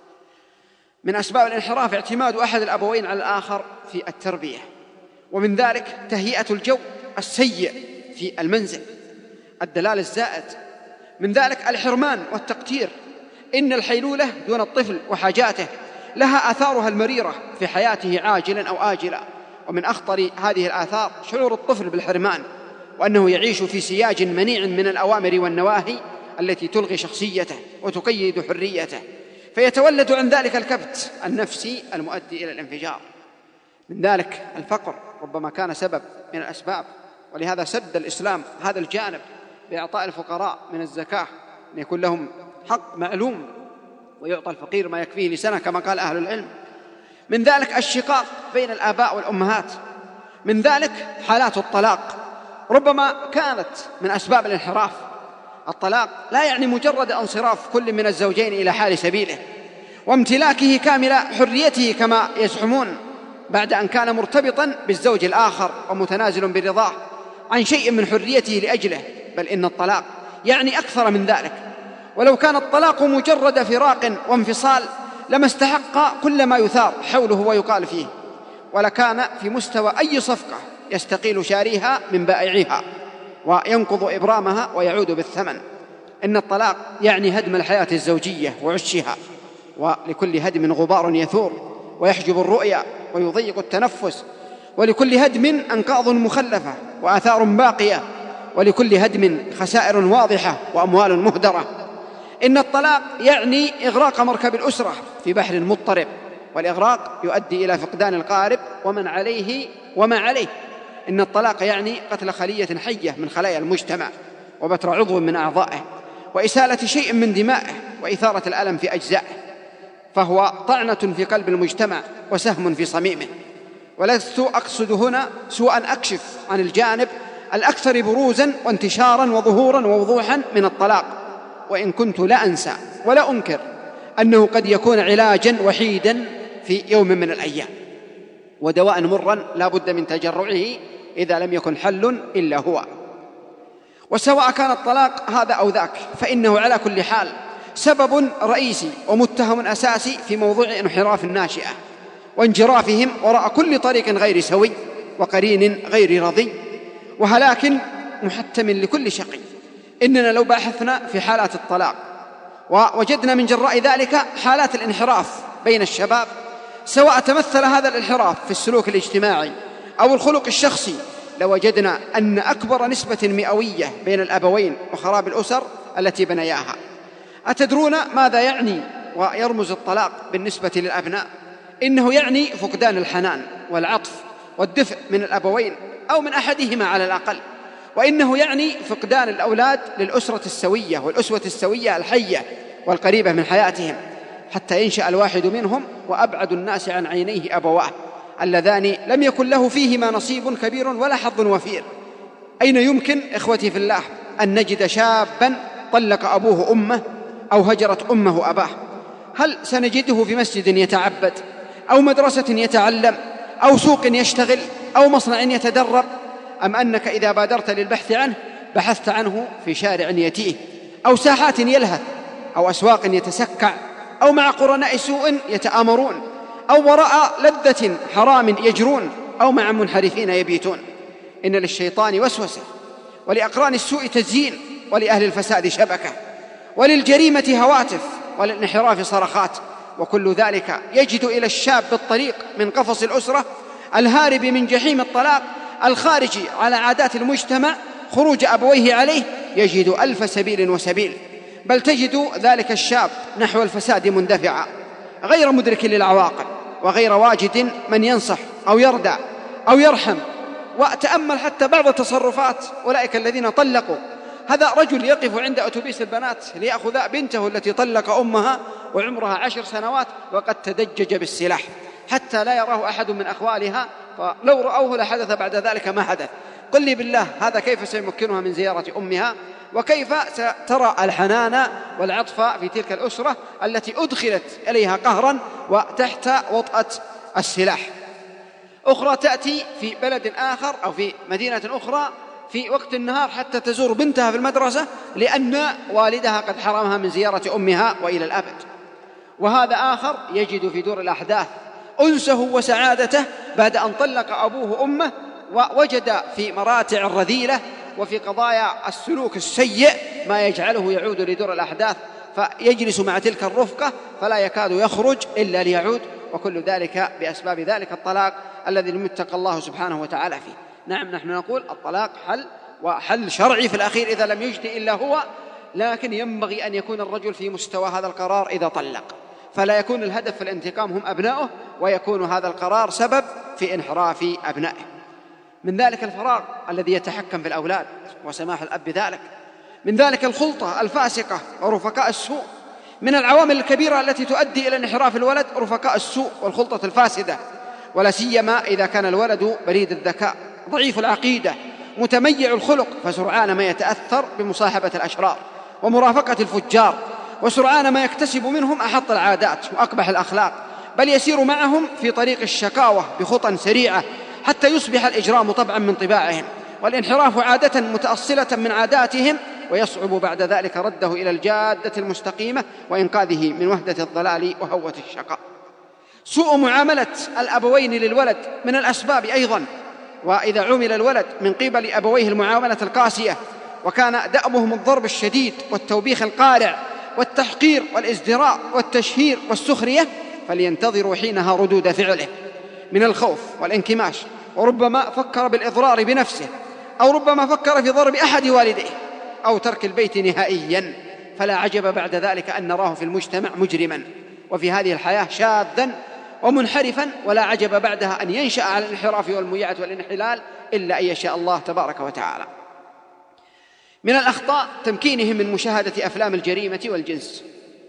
Speaker 3: من أسباب الانحراف اعتماد أحد الأبوين على الآخر في التربية، ومن ذلك تهيئة الجو السيء في المنزل، الدلال الزائد. من ذلك الحرمان والتقتير. إن الحيلولة دون الطفل وحاجاته لها آثارها المريرة في حياته عاجلا أو آجلا، ومن أخطر هذه الآثار شعور الطفل بالحرمان، وأنه يعيش في سياج منيع من الأوامر والنواهي التي تلغي شخصيته وتقيد حريته، فيتولد عن ذلك الكبت النفسي المؤدي إلى الانفجار. من ذلك الفقر ربما كان سبب من الأسباب، ولهذا سد الإسلام هذا الجانب بإعطاء الفقراء من الزكاة، أن يكون لهم حق معلوم ويعطى الفقير ما يكفيه لسنة كما قال أهل العلم. من ذلك الشقاق بين الآباء والأمهات. من ذلك حالات الطلاق ربما كانت من أسباب الانحراف. الطلاق لا يعني مجرد انصراف كل من الزوجين إلى حال سبيله وامتلاكه كامل حريته كما يزعمون، بعد أن كان مرتبطا بالزوج الآخر ومتنازل برضاه عن شيء من حريته لأجله، بل إن الطلاق يعني أكثر من ذلك. ولو كان الطلاق مجرد فراق وانفصال لما استحق كل ما يثار حوله ويقال فيه، ولكان في مستوى أي صفقة يستقيل شاريها من بائعها وينقض إبرامها ويعود بالثمن. إن الطلاق يعني هدم الحياة الزوجية وعشها، ولكل هدم غبار يثور ويحجب الرؤيا ويضيق التنفس، ولكل هدم أنقاض مخلفة وآثار باقية، ولكل هدم خسائر واضحة وأموال مهدرة. إن الطلاق يعني إغراق مركب الأسرة في بحر مضطرب، والإغراق يؤدي إلى فقدان القارب ومن عليه وما عليه. إن الطلاق يعني قتل خلية حية من خلايا المجتمع وبتر عضو من أعضائه وإسالة شيء من دمائه وإثارة الألم في أجزائه، فهو طعنة في قلب المجتمع وسهم في صميمه. ولست أقصد هنا سوء أن أكشف عن الجانب الأكثر بروزا وانتشارا وظهورا ووضوحا من الطلاق، وإن كنت لا أنسى ولا أنكر أنه قد يكون علاجا وحيدا في يوم من الأيام، ودواء مرا لا بد من تجرعه إذا لم يكن حل إلا هو. وسواء كان الطلاق هذا أو ذاك فإنه على كل حال سبب رئيسي ومتهم أساسي في موضوع انحراف الناشئة وانجرافهم وراء كل طريق غير سوي وقرين غير رضي وهلاك محتم لكل شقي. إننا لو بحثنا في حالات الطلاق ووجدنا من جراء ذلك حالات الانحراف بين الشباب، سواء تمثل هذا الانحراف في السلوك الاجتماعي أو الخلق الشخصي، لوجدنا أن أكبر نسبة مئوية بين الأبوين وخراب الأسر التي بنياها. أتدرون ماذا يعني ويرمز الطلاق بالنسبة للأبناء؟ إنه يعني فقدان الحنان والعطف والدفء من الأبوين أو من أحدهما على الأقل، وإنه يعني فقدان الأولاد للأسرة السوية والأسوة السوية الحية والقريبة من حياتهم، حتى ينشأ الواحد منهم وأبعد الناس عن عينيه أبواه اللذان لم يكن له فيهما نصيب كبير ولا حظ وفير. أين يمكن إخوتي في الله أن نجد شابا طلق أبوه أمه أو هجرت أمه أباه؟ هل سنجده في مسجد يتعبد أو مدرسة يتعلم أو سوق يشتغل أو مصنع يتدرب، أم أنك إذا بادرت للبحث عنه بحثت عنه في شارع يتيه أو ساحات يلهث أو أسواق يتسكع أو مع قرناء سوء يتآمرون أو وراء لذة حرام يجرون أو مع منحرفين يبيتون؟ إن للشيطان وسوسة، ولأقران السوء تزيين، ولأهل الفساد شبكة، وللجريمة هواتف، وللانحراف صرخات، وكل ذلك يجد إلى الشاب الطريق من قفص الأسرة الهارب من جحيم الطلاق الخارج على عادات المجتمع خروج أبويه عليه، يجد ألف سبيل وسبيل، بل تجد ذلك الشاب نحو الفساد مندفعا غير مدرك للعواقب وغير واجد من ينصح أو يردع أو يرحم. وتأمل حتى بعض تصرفات أولئك الذين طلقوا. هذا رجل يقف عند أتوبيس البنات ليأخذ بنته التي طلق أمها وعمرها عشر سنوات وقد تدجج بالسلاح حتى لا يراه أحد من أخوالها، فلو رأوه لحدث بعد ذلك ما حدث. قل لي بالله هذا كيف سيمكنها من زيارة أمها؟ وكيف سترى الحنان والعطف في تلك الأسرة التي أدخلت إليها قهرا وتحت وطأة السلاح؟ أخرى تأتي في بلد آخر أو في مدينة أخرى في وقت النهار حتى تزور بنتها في المدرسة لأن والدها قد حرمها من زيارة أمها وإلى الأبد. وهذا آخر يجد في دور الأحداث أنسه وسعادته بعد أن طلق أبوه أمه ووجد في مراتع الرذيلة وفي قضايا السلوك السيء ما يجعله يعود لدور الأحداث، فيجلس مع تلك الرفقة فلا يكاد يخرج إلا ليعود وكل ذلك بأسباب ذلك الطلاق الذي لم يتق الله سبحانه وتعالى فيه. نعم، نحن نقول الطلاق حل، وحل شرعي في الأخير إذا لم يجد إلا هو، لكن ينبغي أن يكون الرجل في مستوى هذا القرار إذا طلق، فلا يكون الهدف في الانتقام هم أبنائه، ويكون هذا القرار سبب في انحراف أبنائه. من ذلك الفراغ الذي يتحكم في الأولاد وسماح الأب بذلك، من ذلك الخلطة الفاسقة ورفقاء السوء. من العوامل الكبيرة التي تؤدي إلى انحراف الولد رفقاء السوء والخلطة الفاسدة، ولا سيما إذا كان الولد بليد الذكاء ضعيف العقيدة متميع الخلق، فسرعان ما يتأثر بمصاحبة الأشرار ومرافقة الفجار، وسرعان ما يكتسب منهم أحط العادات وأقبح الأخلاق، بل يسير معهم في طريق الشقاوة بخطى سريعة حتى يصبح الإجرام طبعا من طباعهم، والانحراف عادة متأصلة من عاداتهم، ويصعب بعد ذلك رده إلى الجادة المستقيمة وإنقاذه من وهدة الضلال وهوة الشقاء. سوء معاملة الأبوين للولد من الأسباب أيضا، وإذا عمل الولد من قبل أبويه المعاملة القاسية، وكان دأبهم الضرب الشديد والتوبيخ القارع والتحقير والازدراء والتشهير والسخرية، فلينتظروا حينها ردود فعله من الخوف والانكماش، وربما فكر بالإضرار بنفسه، أو ربما فكر في ضرب أحد والديه أو ترك البيت نهائيا، فلا عجب بعد ذلك أن نراه في المجتمع مجرما وفي هذه الحياة شاذا ومنحرفا، ولا عجب بعدها أن ينشأ على الانحراف والمياعة والانحلال إلا أن يشاء الله تبارك وتعالى. من الأخطاء تمكينهم من مشاهدة أفلام الجريمة والجنس.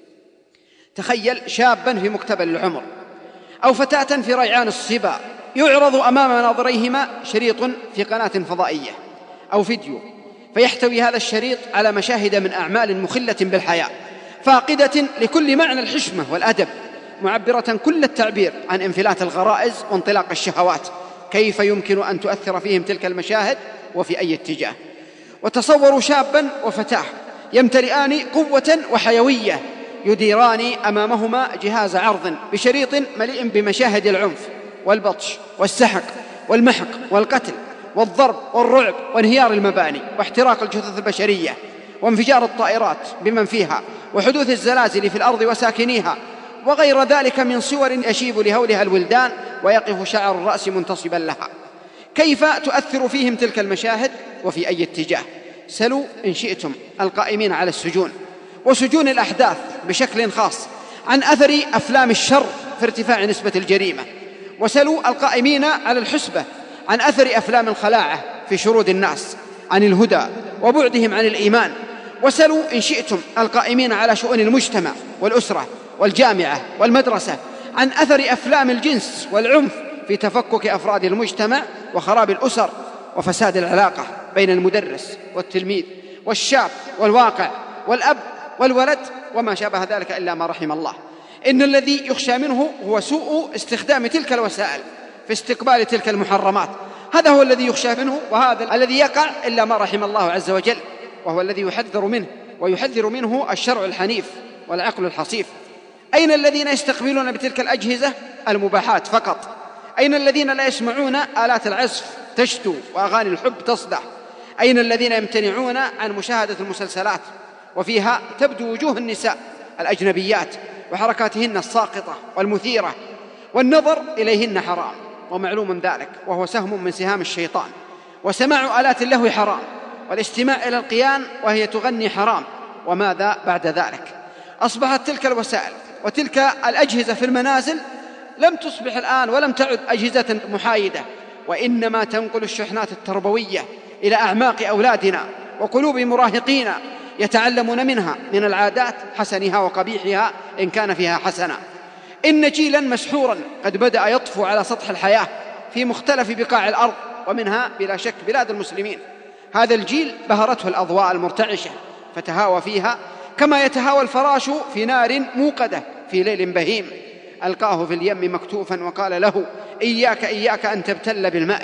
Speaker 3: تخيل شابا في مقتبل العمر أو فتاة في ريعان الصبا يعرض أمام ناظريهما شريط في قناة فضائية أو فيديو، فيحتوي هذا الشريط على مشاهد من أعمال مخلة بالحياء، فاقدة لكل معنى الحشمة والأدب، معبرة كل التعبير عن انفلات الغرائز وانطلاق الشهوات. كيف يمكن أن تؤثر فيهم تلك المشاهد وفي أي اتجاه؟ وتصوروا شابا وفتاة يمتلئان قوة وحيوية، يديران أمامهما جهاز عرض بشريط مليء بمشاهد العنف والبطش والسحق والمحق والقتل والضرب والرعب وانهيار المباني واحتراق الجثث البشرية وانفجار الطائرات بمن فيها وحدوث الزلازل في الأرض وساكنيها، وغير ذلك من صور يشيب لهولها الولدان ويقف شعر الرأس منتصبا لها. كيف تؤثر فيهم تلك المشاهد وفي أي اتجاه؟ سلوا إن شئتم القائمين على السجون وسجون الأحداث بشكل خاص عن أثر أفلام الشر في ارتفاع نسبة الجريمة، وسلوا القائمين على الحسبة عن أثر أفلام الخلاعة في شرود الناس عن الهدى وبعدهم عن الإيمان، وسلوا إن شئتم القائمين على شؤون المجتمع والأسرة والجامعة والمدرسة عن أثر أفلام الجنس والعنف في تفكك أفراد المجتمع وخراب الأسر وفساد العلاقة بين المدرس والتلميذ والشاب والواقع والأب والولد وما شابه ذلك إلا ما رحم الله. إن الذي يخشى منه هو سوء استخدام تلك الوسائل في استقبال تلك المحرمات، هذا هو الذي يخشى منه، وهذا الذي يقع إلا ما رحم الله عز وجل، وهو الذي يحذر منه ويحذر منه الشرع الحنيف والعقل الحصيف. أين الذين يستقبلون بتلك الأجهزة المباحات فقط؟ أين الذين لا يسمعون آلات العزف تشتو وأغاني الحب تصدح؟ أين الذين يمتنعون عن مشاهدة المسلسلات وفيها تبدو وجوه النساء الأجنبيات وحركاتهن الساقطة والمثيرة، والنظر إليهن حرام ومعلوم ذلك، وهو سهم من سهام الشيطان. وسماع آلات اللهو حرام، والاستماع إلى القيان وهي تغني حرام. وماذا بعد ذلك؟ أصبحت تلك الوسائل وتلك الأجهزة في المنازل لم تصبح الآن ولم تعد أجهزة محايدة، وإنما تنقل الشحنات التربوية إلى أعماق أولادنا وقلوب مراهقينا، يتعلمون منها من العادات حسنها وقبيحها إن كان فيها حسنا. إن جيلا مسحورا قد بدأ يطفو على سطح الحياة في مختلف بقاع الأرض، ومنها بلا شك بلاد المسلمين. هذا الجيل بهرته الأضواء المرتعشة فتهاوى فيها كما يتهاوى الفراش في نار موقدة في ليل بهيم. ألقاه في اليم مكتوفا وقال له إياك إياك أن تبتل بالماء.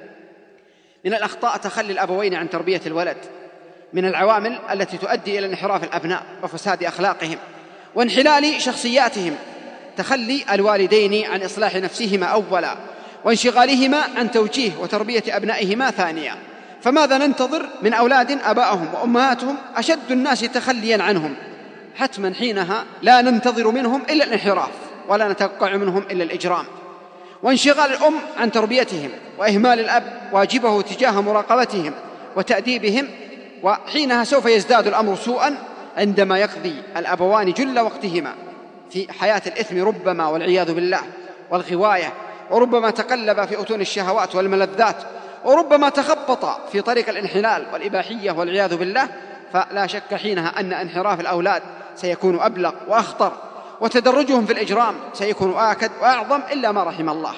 Speaker 3: من الأخطاء تخلي الأبوين عن تربية الولد. من العوامل التي تؤدي إلى انحراف الأبناء وفساد أخلاقهم وانحلال شخصياتهم تخلي الوالدين عن إصلاح نفسهما أولا، وانشغالهما عن توجيه وتربية أبنائهما ثانيا. فماذا ننتظر من أولاد أبائهم وأمهاتهم أشد الناس تخليا عنهم؟ حتما حينها لا ننتظر منهم إلا الانحراف ولا نتوقع منهم إلا الإجرام. وانشغال الأم عن تربيتهم، وإهمال الأب واجبه تجاه مراقبتهم وتأديبهم، وحينها سوف يزداد الأمر سوءا عندما يقضي الأبوان جل وقتهما في حياة الإثم ربما والعياذ بالله والغواية، وربما تقلب في أتون الشهوات والملذات، وربما تخبط في طريق الانحلال والإباحية والعياذ بالله. فلا شك حينها أن انحراف الأولاد سيكون أبلغ وأخطر، وتدرجهم في الإجرام سيكون آكد وأعظم إلا ما رحم الله.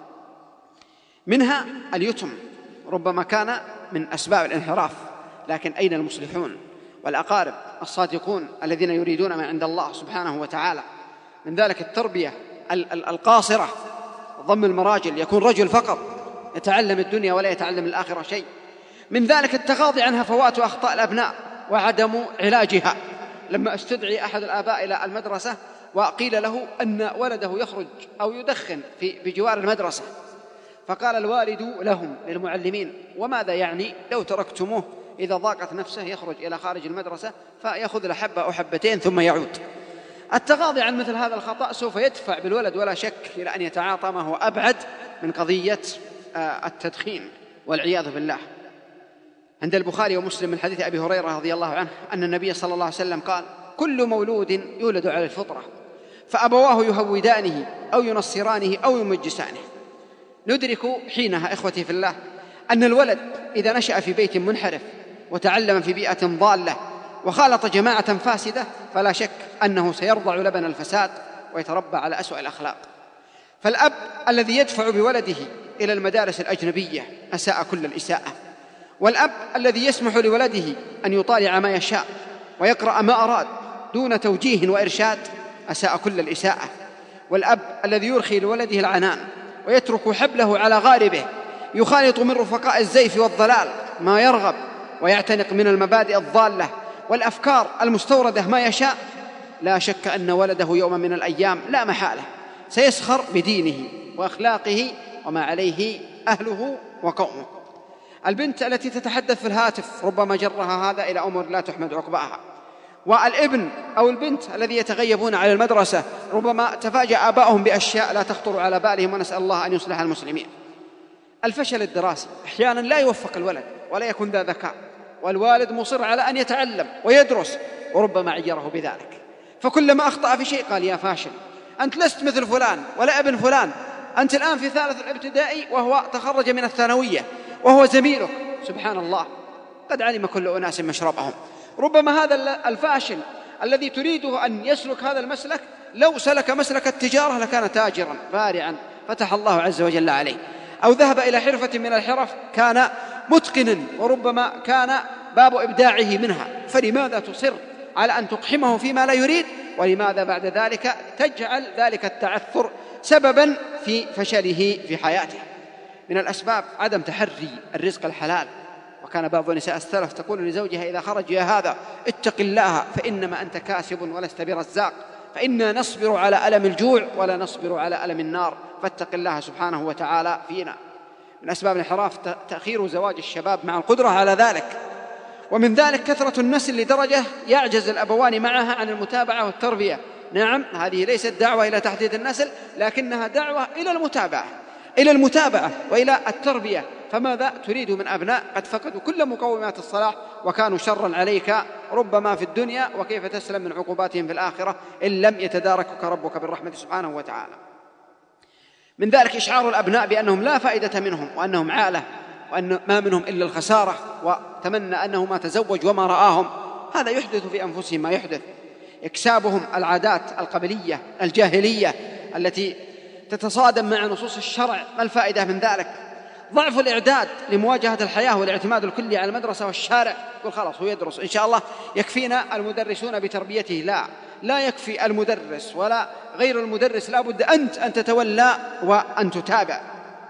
Speaker 3: منها اليتم، ربما كان من أسباب الانحراف، لكن أين المصلحون والأقارب الصادقون الذين يريدون ما عند الله سبحانه وتعالى؟ من ذلك التربية القاصرة، ضم المراجل، يكون رجل فقط يتعلم الدنيا ولا يتعلم الآخرة شيء. من ذلك التغاضي عن هفوات وأخطاء الأبناء وعدم علاجها. لما استدعي أحد الآباء إلى المدرسة وقيل له أن ولده يخرج أو يدخن في بجوار المدرسة، فقال الوالد لهم للمعلمين: وماذا يعني لو تركتموه إذا ضاقت نفسه يخرج إلى خارج المدرسة فيأخذ له حبة أو حبتين ثم يعود. التغاضي عن مثل هذا الخطأ سوف يدفع بالولد ولا شك إلى أن يتعاطى ما هو أبعد من قضية التدخين والعياذ بالله. عند البخاري ومسلم من حديث أبي هريرة رضي الله عنه أن النبي صلى الله عليه وسلم قال: كل مولود يولد على الفطرة فأبواه يهودانه أو ينصرانه أو يمجسانه. ندرك حينها إخوتي في الله أن الولد إذا نشأ في بيت منحرف وتعلم في بيئة ضالة وخالط جماعة فاسدة فلا شك أنه سيرضع لبن الفساد ويتربى على أسوأ الأخلاق. فالأب الذي يدفع بولده إلى المدارس الأجنبية أساء كل الإساءة، والأب الذي يسمح لولده أن يطالع ما يشاء ويقرأ ما أراد دون توجيه وإرشاد أساء كل الإساءة. والأب الذي يرخي لولده العنان ويترك حبله على غاربه يخالط من رفقاء الزيف والضلال ما يرغب ويعتنق من المبادئ الضالة والأفكار المستوردة ما يشاء، لا شك أن ولده يوم من الأيام لا محالة سيسخر بدينه وأخلاقه وما عليه أهله وقومه. البنت التي تتحدث في الهاتف ربما جرها هذا إلى أمور لا تحمد عقباها، والابن أو البنت الذي يتغيبون على المدرسة ربما تفاجأ آباؤهم بأشياء لا تخطر على بالهم، ونسأل الله أن يصلح المسلمين. الفشل الدراسي أحيانا لا يوفق الولد ولا يكون ذا ذكاء، والوالد مصر على أن يتعلم ويدرس وربما عيره بذلك، فكلما أخطأ في شيء قال: يا فاشل، أنت لست مثل فلان ولا ابن فلان، أنت الآن في ثالث الابتدائي وهو تخرج من الثانوية وهو زميلك. سبحان الله، قد علم كل أناس مشربهم. ربما هذا الفاشل الذي تريده أن يسلك هذا المسلك لو سلك مسلك التجارة لكان تاجرا بارعا فتح الله عز وجل عليه، أو ذهب إلى حرفة من الحرف كان متقنا وربما كان باب إبداعه منها. فلماذا تصر على أن تقحمه فيما لا يريد؟ ولماذا بعد ذلك تجعل ذلك التعثر سببا في فشله في حياته؟ من الأسباب عدم تحري الرزق الحلال، وكان بعض نساء السلف تقول لزوجها إذا خرج: يا هذا اتق الله فإنما أنت كاسب ولست برزاق، فإنا نصبر على ألم الجوع ولا نصبر على ألم النار، فاتق الله سبحانه وتعالى فينا. من أسباب الانحراف تأخير زواج الشباب مع القدرة على ذلك، ومن ذلك كثرة النسل لدرجة يعجز الأبوان معها عن المتابعة والتربية. نعم، هذه ليست دعوة إلى تحديد النسل، لكنها دعوة إلى المتابعة إلى المتابعة وإلى التربية. فماذا تريد من أبناء قد فقدوا كل مقومات الصلاح وكانوا شرا عليك ربما في الدنيا، وكيف تسلم من عقوباتهم في الآخرة إن لم يتداركك ربك بالرحمة سبحانه وتعالى. من ذلك إشعار الأبناء بأنهم لا فائدة منهم وأنهم عالة وأن ما منهم إلا الخسارة، وتمنى أنه ما تزوج وما رآهم. هذا يحدث في أنفسهم ما يحدث. إكسابهم العادات القبلية الجاهلية التي تتصادم مع نصوص الشرع، ما الفائدة من ذلك؟ ضعف الإعداد لمواجهة الحياة والاعتماد الكلي على المدرسة والشارع. يقول خلاص هو يدرس إن شاء الله يكفينا المدرسون بتربيته. لا لا يكفي المدرس ولا غير المدرس، لا بد أنت أن تتولى وأن تتابع.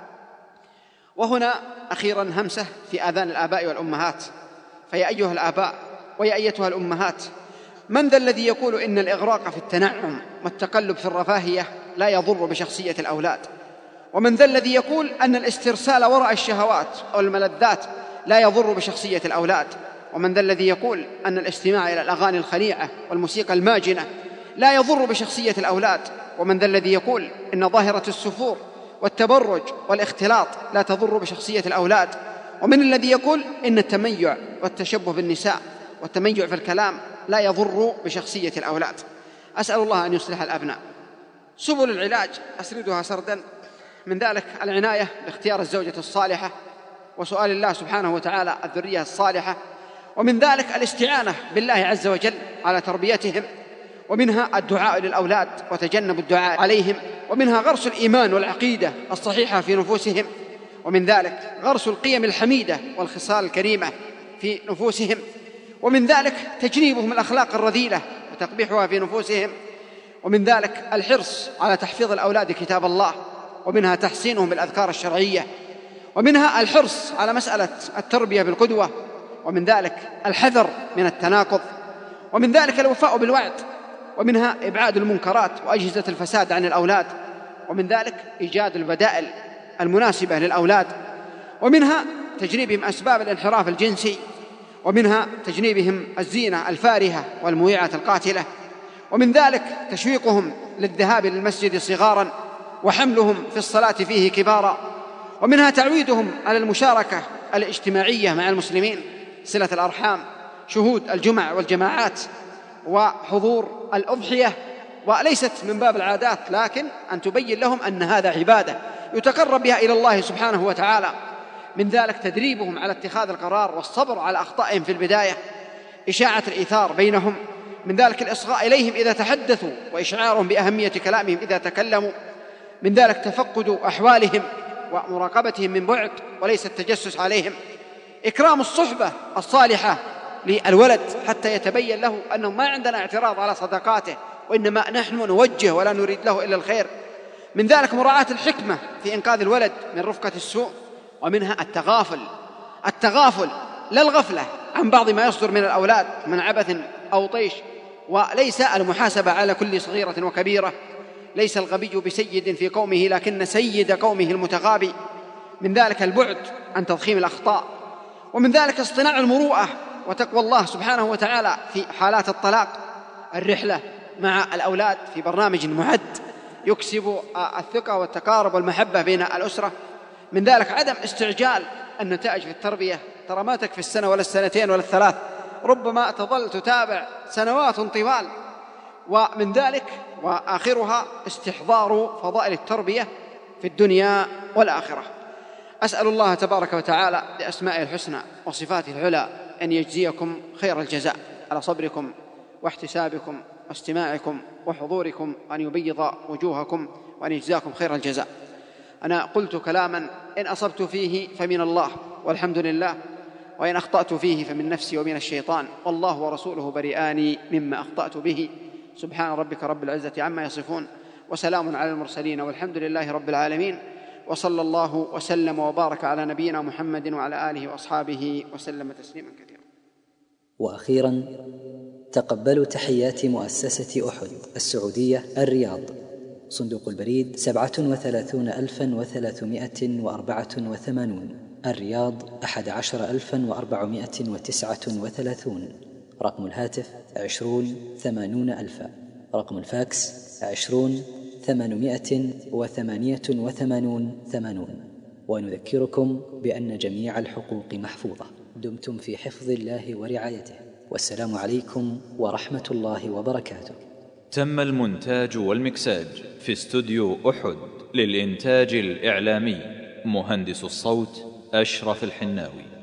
Speaker 3: وهنا أخيرا همسة في آذان الآباء والأمهات، فيا أيها الآباء ويا أيتها الأمهات، من ذا الذي يقول إن الإغراق في التنعم والتقلب في الرفاهية لا يضر بشخصية الأولاد؟ ومن ذا الذي يقول أن الاسترسال وراء الشهوات أو الملذات لا يضر بشخصية الأولاد؟ ومن ذا الذي يقول أن الاستماع إلى الأغاني الخليعة والموسيقى الماجنة لا يضر بشخصية الأولاد؟ ومن ذا الذي يقول إن ظاهرة السفور والتبرج والاختلاط لا تضر بشخصية الأولاد، ومن الذي يقول إن التميع والتشبه بالنساء والتميع في الكلام لا يضر بشخصية الأولاد. أسأل الله أن يصلح الأبناء. سبل العلاج أسردها سردا: من ذلك العناية باختيار الزوجة الصالحة وسؤال الله سبحانه وتعالى الذرية الصالحة، ومن ذلك الاستعانة بالله عز وجل على تربيتهم، ومنها الدعاء للأولاد وتجنب الدعاء عليهم، ومنها غرس الإيمان والعقيدة الصحيحة في نفوسهم، ومن ذلك غرس القيم الحميدة والخصال الكريمة في نفوسهم، ومن ذلك تجنيبهم الأخلاق الرذيلة وتقبيحها في نفوسهم، ومن ذلك الحرص على تحفيظ الأولاد كتاب الله، ومنها تحسينهم بالأذكار الشرعية، ومنها الحرص على مسألة التربية بالقدوة، ومن ذلك الحذر من التناقض، ومن ذلك الوفاء بالوعد، ومنها إبعاد المنكرات وأجهزة الفساد عن الأولاد، ومن ذلك إيجاد البدائل المناسبة للأولاد، ومنها تجنيبهم أسباب الانحراف الجنسي، ومنها تجنيبهم الزينة الفارهة والمويعة القاتلة، ومن ذلك تشويقهم للذهاب للمسجد صغارا وحملهم في الصلاة فيه كبارا، ومنها تعويدهم على المشاركة الاجتماعية مع المسلمين، صلة الأرحام، شهود الجمع والجماعات، وحضور الأضحية، وليست من باب العادات لكن أن تبين لهم أن هذا عبادة يتقرب بها إلى الله سبحانه وتعالى. من ذلك تدريبهم على اتخاذ القرار والصبر على أخطائهم في البداية، إشاعة الإيثار بينهم، من ذلك الإصغاء إليهم إذا تحدثوا وإشعارهم بأهمية كلامهم إذا تكلموا، من ذلك تفقد أحوالهم ومراقبتهم من بعد وليس التجسس عليهم، إكرام الصحبة الصالحة للولد حتى يتبين له أنه ما عندنا اعتراض على صداقاته وإنما نحن نوجه ولا نريد له إلا الخير، من ذلك مراعاة الحكمة في إنقاذ الولد من رفقة السوء، ومنها التغافل التغافل لا الغفلة عن بعض ما يصدر من الأولاد من عبث أو طيش، وليس المحاسبة على كل صغيرة وكبيرة، ليس الغبي بسيد في قومه لكن سيد قومه المتغابي، من ذلك البعد عن تضخيم الأخطاء، ومن ذلك اصطناع المروءة وتقوى الله سبحانه وتعالى في حالات الطلاق، الرحلة مع الأولاد في برنامج معد يكسب الثقة والتقارب والمحبة بين الأسرة، من ذلك عدم استعجال النتائج في التربية، ترى ما تكفي السنة ولا السنتين ولا الثلاث، ربما تظل تتابع سنوات طوال، ومن ذلك وآخرها استحضار فضائل التربية في الدنيا والآخرة. أسأل الله تبارك وتعالى بأسمائه الحسنى وصفاته العلى أن يجزيكم خير الجزاء على صبركم واحتسابكم واستماعكم وحضوركم، وأن يبيض وجوهكم وأن يجزاكم خير الجزاء. أنا قلت كلاما إن أصبت فيه فمن الله والحمد لله، وإن أخطأت فيه فمن نفسي ومن الشيطان، والله ورسوله بريئان مما أخطأت به. سبحان ربك رب العزة عما يصفون، وسلام على المرسلين، والحمد لله رب العالمين، وصلى الله وسلم وبارك على نبينا محمد وعلى آله وأصحابه وسلم تسليما كثيرا.
Speaker 6: وأخيرا تقبلوا تحيات مؤسسة أحد السعودية الرياض، صندوق البريد سبعة وثلاثون ألفا وثلاثمائة وأربعة وثمانون، الرياض أحد عشر ألفا وأربعمائة وتسعة وثلاثون، رقم الهاتف عشرون ثمانون ألفا، رقم الفاكس عشرون ثمانمائة وثمانية وثمانون ثمانون. ونذكركم بأن جميع الحقوق محفوظة. دمتم في حفظ الله ورعايته، والسلام عليكم ورحمة الله وبركاته.
Speaker 2: تم المونتاج والمكساج في استوديو أحد للإنتاج الإعلامي، مهندس الصوت أشرف الحناوي.